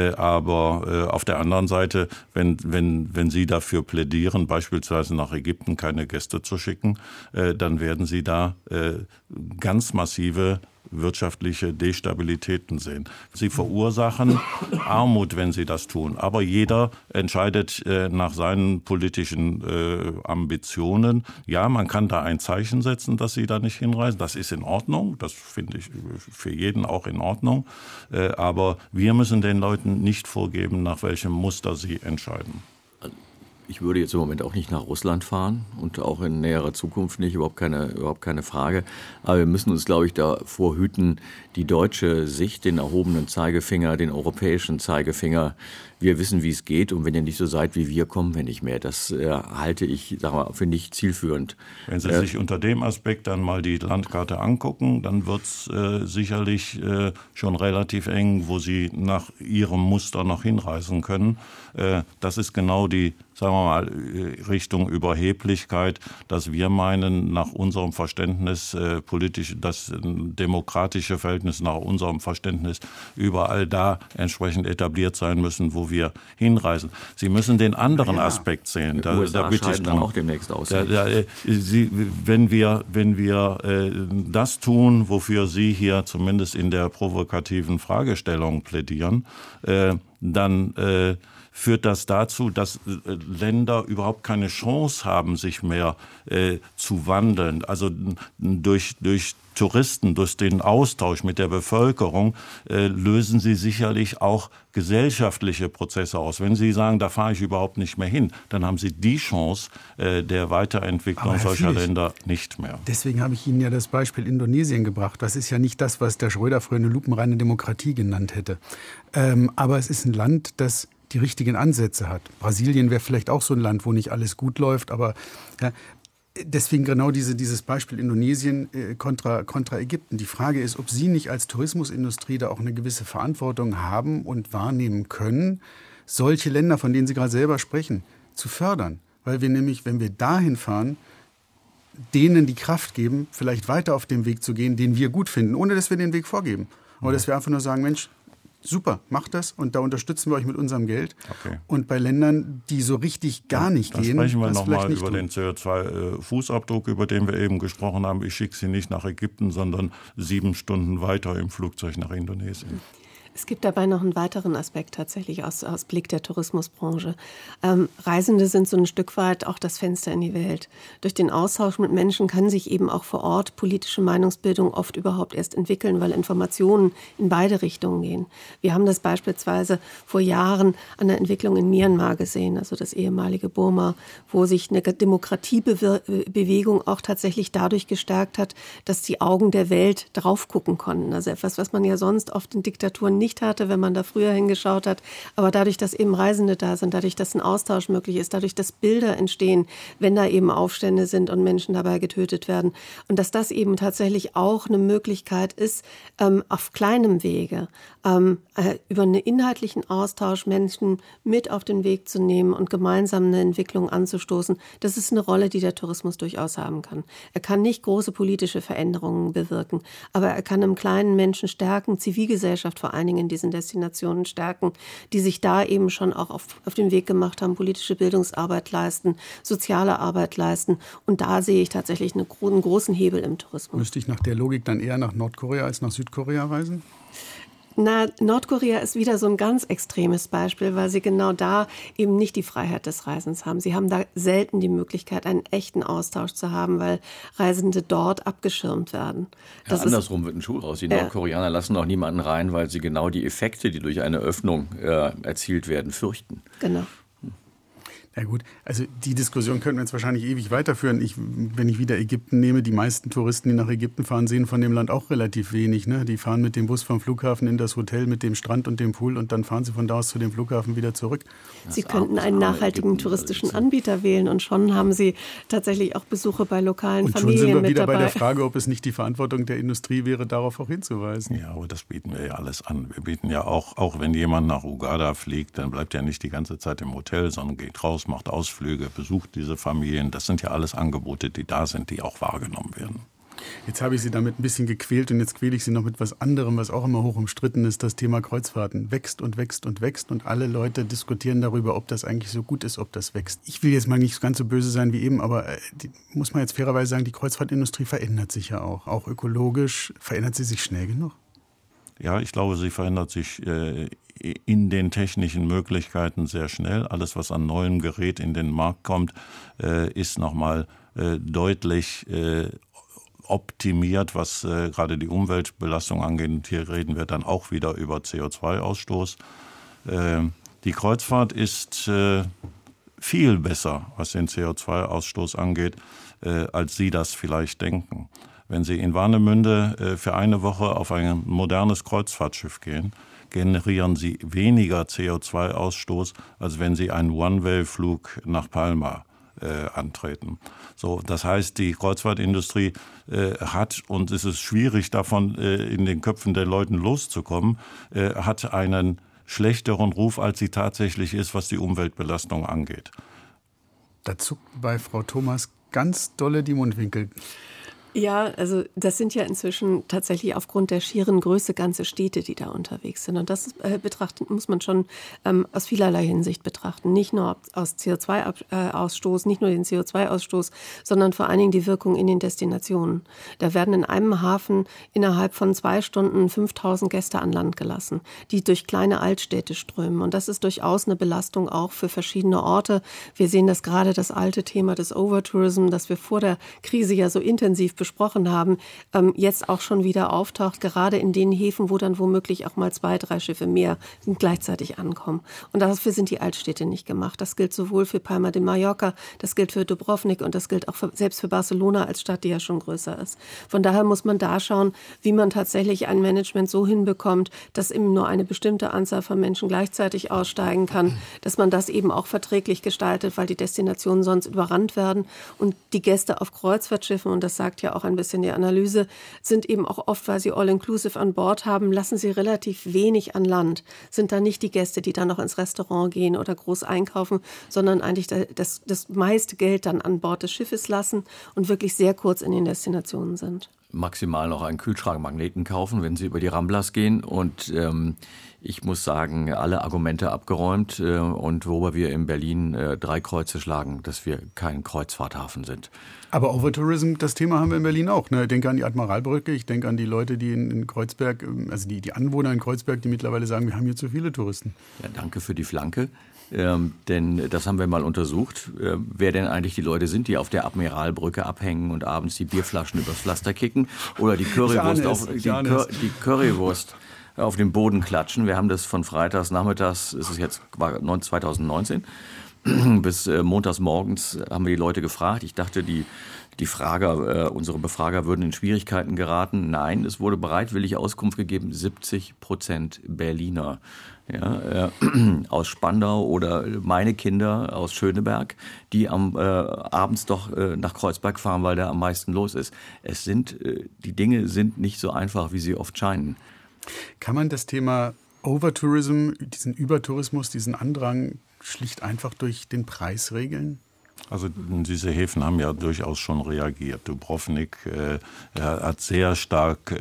Aber auf der anderen Seite, wenn Sie dafür plädieren, beispielsweise nach Ägypten keine Gäste zu schicken, dann werden Sie da ganz massive wirtschaftliche Destabilitäten sehen. Sie verursachen Armut, wenn sie das tun. Aber jeder entscheidet nach seinen politischen Ambitionen. Ja, man kann da ein Zeichen setzen, dass sie da nicht hinreisen. Das ist in Ordnung. Das finde ich für jeden auch in Ordnung. Aber wir müssen den Leuten nicht vorgeben, nach welchem Muster sie entscheiden. Ich würde jetzt im Moment auch nicht nach Russland fahren und auch in näherer Zukunft nicht, überhaupt keine Frage. Aber wir müssen uns, glaube ich, davor hüten, die deutsche Sicht, den erhobenen Zeigefinger, den europäischen Zeigefinger. Wir wissen, wie es geht, und wenn ihr nicht so seid wie wir, kommen wir nicht mehr. Das halte ich, finde ich, zielführend. Wenn Sie sich unter dem Aspekt dann mal die Landkarte angucken, dann wird es sicherlich schon relativ eng, wo Sie nach Ihrem Muster noch hinreisen können. Das ist genau die, sagen wir mal, Richtung Überheblichkeit, dass wir meinen, nach unserem Verständnis das demokratische Verhältnis nach unserem Verständnis überall da entsprechend etabliert sein müssen, wo wir hinreisen. Sie müssen den anderen Aspekt sehen. Da bitte ich dann auch demnächst aus. Wenn wir das tun, wofür Sie hier zumindest in der provokativen Fragestellung plädieren, dann führt das dazu, dass Länder überhaupt keine Chance haben, sich mehr zu wandeln. Also durch Touristen, durch den Austausch mit der Bevölkerung lösen sie sicherlich auch gesellschaftliche Prozesse aus. Wenn Sie sagen, da fahre ich überhaupt nicht mehr hin, dann haben Sie die Chance der Weiterentwicklung solcher Länder nicht mehr. Deswegen habe ich Ihnen ja das Beispiel Indonesien gebracht. Das ist ja nicht das, was der Schröder früher eine lupenreine Demokratie genannt hätte. Aber es ist ein Land, das die richtigen Ansätze hat. Brasilien wäre vielleicht auch so ein Land, wo nicht alles gut läuft, aber ja, deswegen genau dieses Beispiel Indonesien kontra Ägypten. Die Frage ist, ob Sie nicht als Tourismusindustrie da auch eine gewisse Verantwortung haben und wahrnehmen können, solche Länder, von denen Sie gerade selber sprechen, zu fördern. Weil wir nämlich, wenn wir dahin fahren, denen die Kraft geben, vielleicht weiter auf dem Weg zu gehen, den wir gut finden, ohne dass wir den Weg vorgeben. Aber dass wir einfach nur sagen, Mensch, super, macht das und da unterstützen wir euch mit unserem Geld. Okay. Und bei Ländern, die so richtig gar nicht gehen, sprechen wir nochmal über den CO2-Fußabdruck, über den wir eben gesprochen haben. Ich schicke Sie nicht nach Ägypten, sondern 7 Stunden weiter im Flugzeug nach Indonesien. Es gibt dabei noch einen weiteren Aspekt tatsächlich aus Blick der Tourismusbranche. Reisende sind so ein Stück weit auch das Fenster in die Welt. Durch den Austausch mit Menschen kann sich eben auch vor Ort politische Meinungsbildung oft überhaupt erst entwickeln, weil Informationen in beide Richtungen gehen. Wir haben das beispielsweise vor Jahren an der Entwicklung in Myanmar gesehen, also das ehemalige Burma, wo sich eine Demokratiebewegung auch tatsächlich dadurch gestärkt hat, dass die Augen der Welt drauf gucken konnten. Also etwas, was man ja sonst oft in Diktaturen nicht hatte, wenn man da früher hingeschaut hat. Aber dadurch, dass eben Reisende da sind, dadurch, dass ein Austausch möglich ist, dadurch, dass Bilder entstehen, wenn da eben Aufstände sind und Menschen dabei getötet werden. Und dass das eben tatsächlich auch eine Möglichkeit ist, auf kleinem Wege über einen inhaltlichen Austausch Menschen mit auf den Weg zu nehmen und gemeinsam eine Entwicklung anzustoßen. Das ist eine Rolle, die der Tourismus durchaus haben kann. Er kann nicht große politische Veränderungen bewirken, aber er kann im kleinen Menschen stärken, Zivilgesellschaft vor allen Dingen in diesen Destinationen stärken, die sich da eben schon auch auf den Weg gemacht haben, politische Bildungsarbeit leisten, soziale Arbeit leisten. Und da sehe ich tatsächlich einen großen Hebel im Tourismus. Müsste ich nach der Logik dann eher nach Nordkorea als nach Südkorea reisen? Na, Nordkorea ist wieder so ein ganz extremes Beispiel, weil sie genau da eben nicht die Freiheit des Reisens haben. Sie haben da selten die Möglichkeit, einen echten Austausch zu haben, weil Reisende dort abgeschirmt werden. Ja, andersrum wird ein Schuh raus. Die Nordkoreaner lassen auch niemanden rein, weil sie genau die Effekte, die durch eine Öffnung erzielt werden, fürchten. Genau. Ja gut, also die Diskussion könnten wir jetzt wahrscheinlich ewig weiterführen. Wenn ich wieder Ägypten nehme, die meisten Touristen, die nach Ägypten fahren, sehen von dem Land auch relativ wenig. Ne? Die fahren mit dem Bus vom Flughafen in das Hotel mit dem Strand und dem Pool und dann fahren sie von da aus zu dem Flughafen wieder zurück. Sie könnten einen nachhaltigen touristischen Anbieter wählen und schon haben Sie tatsächlich auch Besuche bei lokalen Familien mit dabei. Und schon sind wir wieder bei der Frage, ob es nicht die Verantwortung der Industrie wäre, darauf auch hinzuweisen. Ja, aber das bieten wir ja alles an. Wir bieten ja auch wenn jemand nach Uganda fliegt, dann bleibt er nicht die ganze Zeit im Hotel, sondern geht raus, macht Ausflüge, besucht diese Familien. Das sind ja alles Angebote, die da sind, die auch wahrgenommen werden. Jetzt habe ich Sie damit ein bisschen gequält und jetzt quäle ich Sie noch mit was anderem, was auch immer hoch umstritten ist. Das Thema Kreuzfahrten wächst und wächst und wächst und alle Leute diskutieren darüber, ob das eigentlich so gut ist, ob das wächst. Ich will jetzt mal nicht ganz so böse sein wie eben, aber muss man jetzt fairerweise sagen, die Kreuzfahrtindustrie verändert sich ja auch. Auch ökologisch verändert sie sich schnell genug? Ja, ich glaube, sie verändert sich in den technischen Möglichkeiten sehr schnell. Alles, was an neuem Gerät in den Markt kommt, ist nochmal deutlich optimiert, was gerade die Umweltbelastung angeht. Und hier reden wir dann auch wieder über CO2-Ausstoß. Die Kreuzfahrt ist viel besser, was den CO2-Ausstoß angeht, als Sie das vielleicht denken. Wenn Sie in Warnemünde für eine Woche auf ein modernes Kreuzfahrtschiff gehen, generieren Sie weniger CO2-Ausstoß, als wenn Sie einen One-Way-Flug nach Palma antreten. So, das heißt, die Kreuzfahrtindustrie hat, und es ist schwierig, davon in den Köpfen der Leuten loszukommen, hat einen schlechteren Ruf, als sie tatsächlich ist, was die Umweltbelastung angeht. Da zuckt bei Frau Thomas ganz dolle die Mundwinkel. Ja, also das sind ja inzwischen tatsächlich aufgrund der schieren Größe ganze Städte, die da unterwegs sind. Und das muss man schon aus vielerlei Hinsicht betrachten. Nicht nur aus CO2-Ausstoß, nicht nur den CO2-Ausstoß, sondern vor allen Dingen die Wirkung in den Destinationen. Da werden in einem Hafen innerhalb von 2 Stunden 5000 Gäste an Land gelassen, die durch kleine Altstädte strömen. Und das ist durchaus eine Belastung auch für verschiedene Orte. Wir sehen das gerade, das alte Thema des Overtourism, das wir vor der Krise ja so intensiv besprochen haben, jetzt auch schon wieder auftaucht, gerade in den Häfen, wo dann womöglich auch mal 2, 3 Schiffe mehr gleichzeitig ankommen. Und dafür sind die Altstädte nicht gemacht. Das gilt sowohl für Palma de Mallorca, das gilt für Dubrovnik und das gilt auch selbst für Barcelona als Stadt, die ja schon größer ist. Von daher muss man da schauen, wie man tatsächlich ein Management so hinbekommt, dass eben nur eine bestimmte Anzahl von Menschen gleichzeitig aussteigen kann, dass man das eben auch verträglich gestaltet, weil die Destinationen sonst überrannt werden. Und die Gäste auf Kreuzfahrtschiffen, und das sagt ja auch ein bisschen die Analyse, sind eben auch oft, weil sie All-Inclusive an Bord haben, lassen sie relativ wenig an Land. Sind da nicht die Gäste, die dann noch ins Restaurant gehen oder groß einkaufen, sondern eigentlich das meiste Geld dann an Bord des Schiffes lassen und wirklich sehr kurz in den Destinationen sind. Maximal noch einen Kühlschrankmagneten kaufen, wenn Sie über die Ramblas gehen. Und ich muss sagen, alle Argumente abgeräumt. Und worüber wir in Berlin 3 Kreuze schlagen, dass wir kein Kreuzfahrthafen sind. Aber Overtourism, das Thema haben wir in Berlin auch. Ne? Ich denke an die Admiralbrücke, ich denke an die Leute, die in Kreuzberg, also die Anwohner in Kreuzberg, die mittlerweile sagen, wir haben hier zu viele Touristen. Ja, danke für die Flanke. Denn das haben wir mal untersucht, wer denn eigentlich die Leute sind, die auf der Admiralbrücke abhängen und abends die Bierflaschen übers Pflaster kicken oder die Currywurst auf den Boden klatschen. Wir haben das von freitags nachmittags, war 2019, bis montags morgens haben wir die Leute gefragt. Ich dachte, unsere Befrager würden in Schwierigkeiten geraten. Nein, es wurde bereitwillig Auskunft gegeben, 70% Berliner. Ja, aus Spandau oder meine Kinder aus Schöneberg, die abends doch nach Kreuzberg fahren, weil da am meisten los ist. Die Dinge sind nicht so einfach, wie sie oft scheinen. Kann man das Thema Overtourism, diesen Übertourismus, diesen Andrang schlicht einfach durch den Preis regeln? Also diese Häfen haben ja durchaus schon reagiert. Dubrovnik hat sehr stark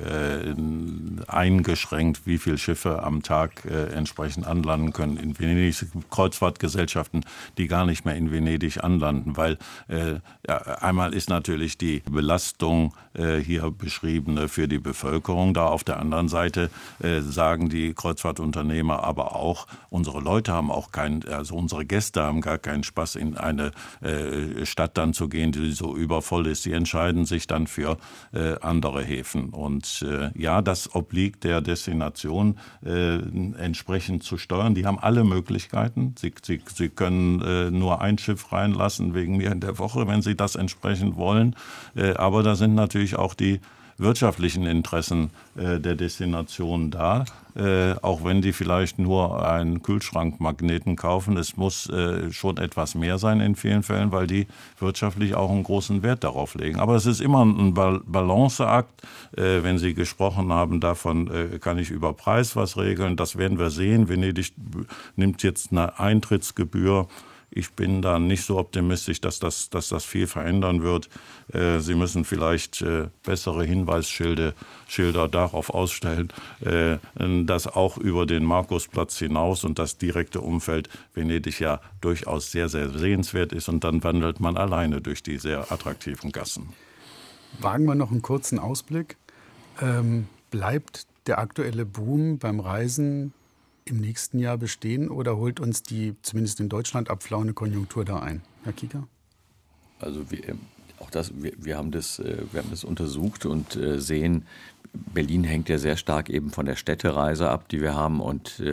eingeschränkt, wie viele Schiffe am Tag entsprechend anlanden können. In Venedig Kreuzfahrtgesellschaften, die gar nicht mehr in Venedig anlanden, weil einmal ist natürlich die Belastung hier beschriebene für die Bevölkerung da. Auf der anderen Seite sagen die Kreuzfahrtunternehmer aber auch, unsere Leute haben auch unsere Gäste haben gar keinen Spaß, in eine Stadt dann zu gehen, die so übervoll ist. Sie entscheiden sich dann für andere Häfen. Und das obliegt der Destination entsprechend zu steuern. Die haben alle Möglichkeiten. Sie können nur ein Schiff reinlassen wegen mir in der Woche, wenn sie das entsprechend wollen. Aber da sind natürlich auch die wirtschaftlichen Interessen der Destination da, auch wenn die vielleicht nur einen Kühlschrankmagneten kaufen. Es muss schon etwas mehr sein in vielen Fällen, weil die wirtschaftlich auch einen großen Wert darauf legen. Aber es ist immer ein Balanceakt. Wenn Sie gesprochen haben davon, kann ich über Preis was regeln. Das werden wir sehen. Venedig nimmt jetzt eine Eintrittsgebühr. Ich bin da nicht so optimistisch, dass das viel verändern wird. Sie müssen vielleicht bessere Hinweisschilder darauf ausstellen, dass auch über den Markusplatz hinaus und das direkte Umfeld Venedig ja durchaus sehr, sehr sehenswert ist. Und dann wandelt man alleine durch die sehr attraktiven Gassen. Wagen wir noch einen kurzen Ausblick. Bleibt der aktuelle Boom beim Reisen im nächsten Jahr bestehen oder holt uns die zumindest in Deutschland abflauende Konjunktur da ein? Herr Kieker? Also wir haben das untersucht und sehen, Berlin hängt ja sehr stark eben von der Städtereise ab, die wir haben. Und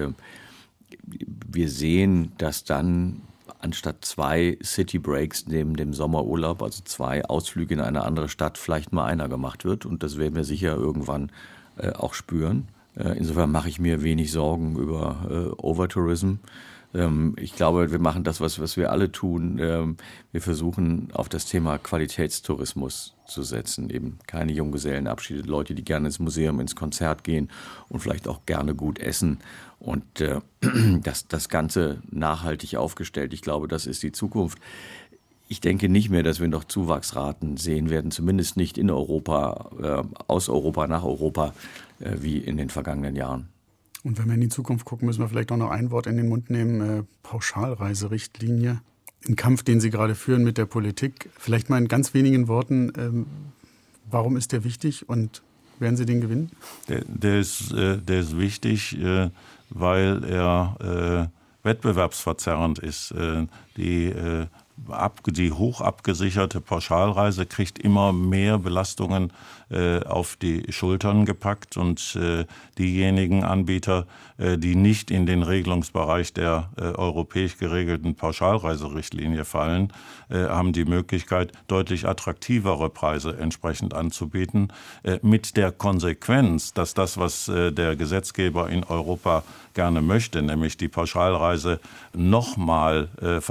wir sehen, dass dann anstatt 2 City Breaks neben dem Sommerurlaub, also 2 Ausflüge in eine andere Stadt, vielleicht mal einer gemacht wird. Und das werden wir sicher irgendwann auch spüren. Insofern mache ich mir wenig Sorgen über Overtourism. Ich glaube, wir machen das, was wir alle tun. Wir versuchen, auf das Thema Qualitätstourismus zu setzen. Eben keine Junggesellenabschiede, Leute, die gerne ins Museum, ins Konzert gehen und vielleicht auch gerne gut essen. Und das Ganze nachhaltig aufgestellt. Ich glaube, das ist die Zukunft. Ich denke nicht mehr, dass wir noch Zuwachsraten sehen werden, zumindest nicht in Europa, aus Europa nach Europa, wie in den vergangenen Jahren. Und wenn wir in die Zukunft gucken, müssen wir vielleicht auch noch ein Wort in den Mund nehmen, Pauschalreiserichtlinie. Ein Kampf, den Sie gerade führen mit der Politik. Vielleicht mal in ganz wenigen Worten, warum ist der wichtig und werden Sie den gewinnen? Der ist wichtig, weil er wettbewerbsverzerrend ist. Die hoch abgesicherte Pauschalreise kriegt immer mehr Belastungen auf die Schultern gepackt und diejenigen Anbieter, die nicht in den Regelungsbereich der europäisch geregelten Pauschalreiserichtlinie fallen, haben die Möglichkeit, deutlich attraktivere Preise entsprechend anzubieten, mit der Konsequenz, dass das, was der Gesetzgeber in Europa gerne möchte, nämlich die Pauschalreise noch mal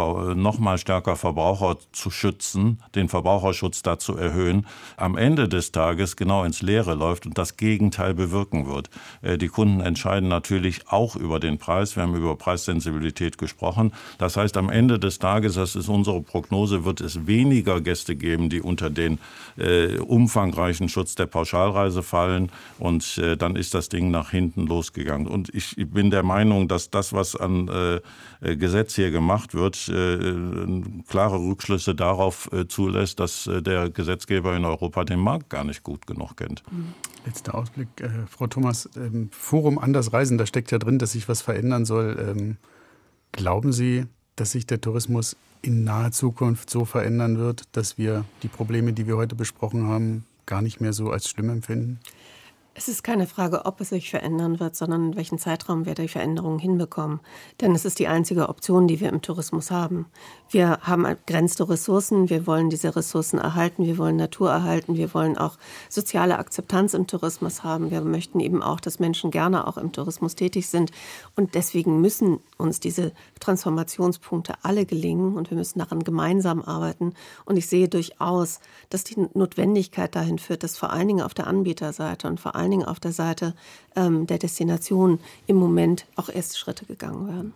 stärker Verbraucher zu schützen, den Verbraucherschutz da zu erhöhen, am Ende des Tages genau ins Leere läuft und das Gegenteil bewirken wird. Die Kunden entscheiden natürlich auch über den Preis. Wir haben über Preissensibilität gesprochen. Das heißt, am Ende des Tages, das ist unsere Prognose, wird es weniger Gäste geben, die unter den umfangreichen Schutz der Pauschalreise fallen. Und dann ist das Ding nach hinten losgegangen. Und ich bin der Meinung, dass das, was an Gesetz hier gemacht wird, klare Rückschlüsse darauf zulässt, dass der Gesetzgeber in Europa den Markt gar nicht gut genug kennt. Letzter Ausblick, Frau Thomas, Forum Anders Reisen, da steckt ja drin, dass sich was verändern soll. Glauben Sie, dass sich der Tourismus in naher Zukunft so verändern wird, dass wir die Probleme, die wir heute besprochen haben, gar nicht mehr so als schlimm empfinden? Es ist keine Frage, ob es sich verändern wird, sondern in welchem Zeitraum wir die Veränderungen hinbekommen. Denn es ist die einzige Option, die wir im Tourismus haben. Wir haben begrenzte Ressourcen, wir wollen diese Ressourcen erhalten, wir wollen Natur erhalten, wir wollen auch soziale Akzeptanz im Tourismus haben. Wir möchten eben auch, dass Menschen gerne auch im Tourismus tätig sind. Und deswegen müssen uns diese Transformationspunkte alle gelingen und wir müssen daran gemeinsam arbeiten. Und ich sehe durchaus, dass die Notwendigkeit dahin führt, dass vor allen Dingen auf der Anbieterseite und vor allen Dingen auf der Seite der Destination im Moment auch erste Schritte gegangen werden.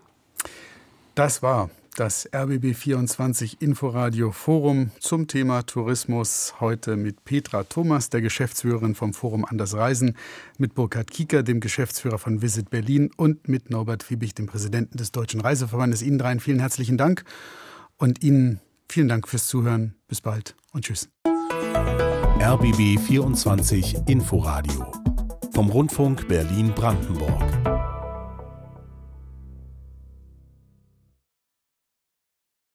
Das war das RBB24 Inforadio Forum zum Thema Tourismus. Heute mit Petra Thomas, der Geschäftsführerin vom Forum Anders Reisen, mit Burkhard Kieker, dem Geschäftsführer von Visit Berlin und mit Norbert Fiebig, dem Präsidenten des Deutschen Reiseverbandes. Ihnen dreien vielen herzlichen Dank und Ihnen vielen Dank fürs Zuhören. Bis bald und tschüss. RBB24 Inforadio vom Rundfunk Berlin-Brandenburg.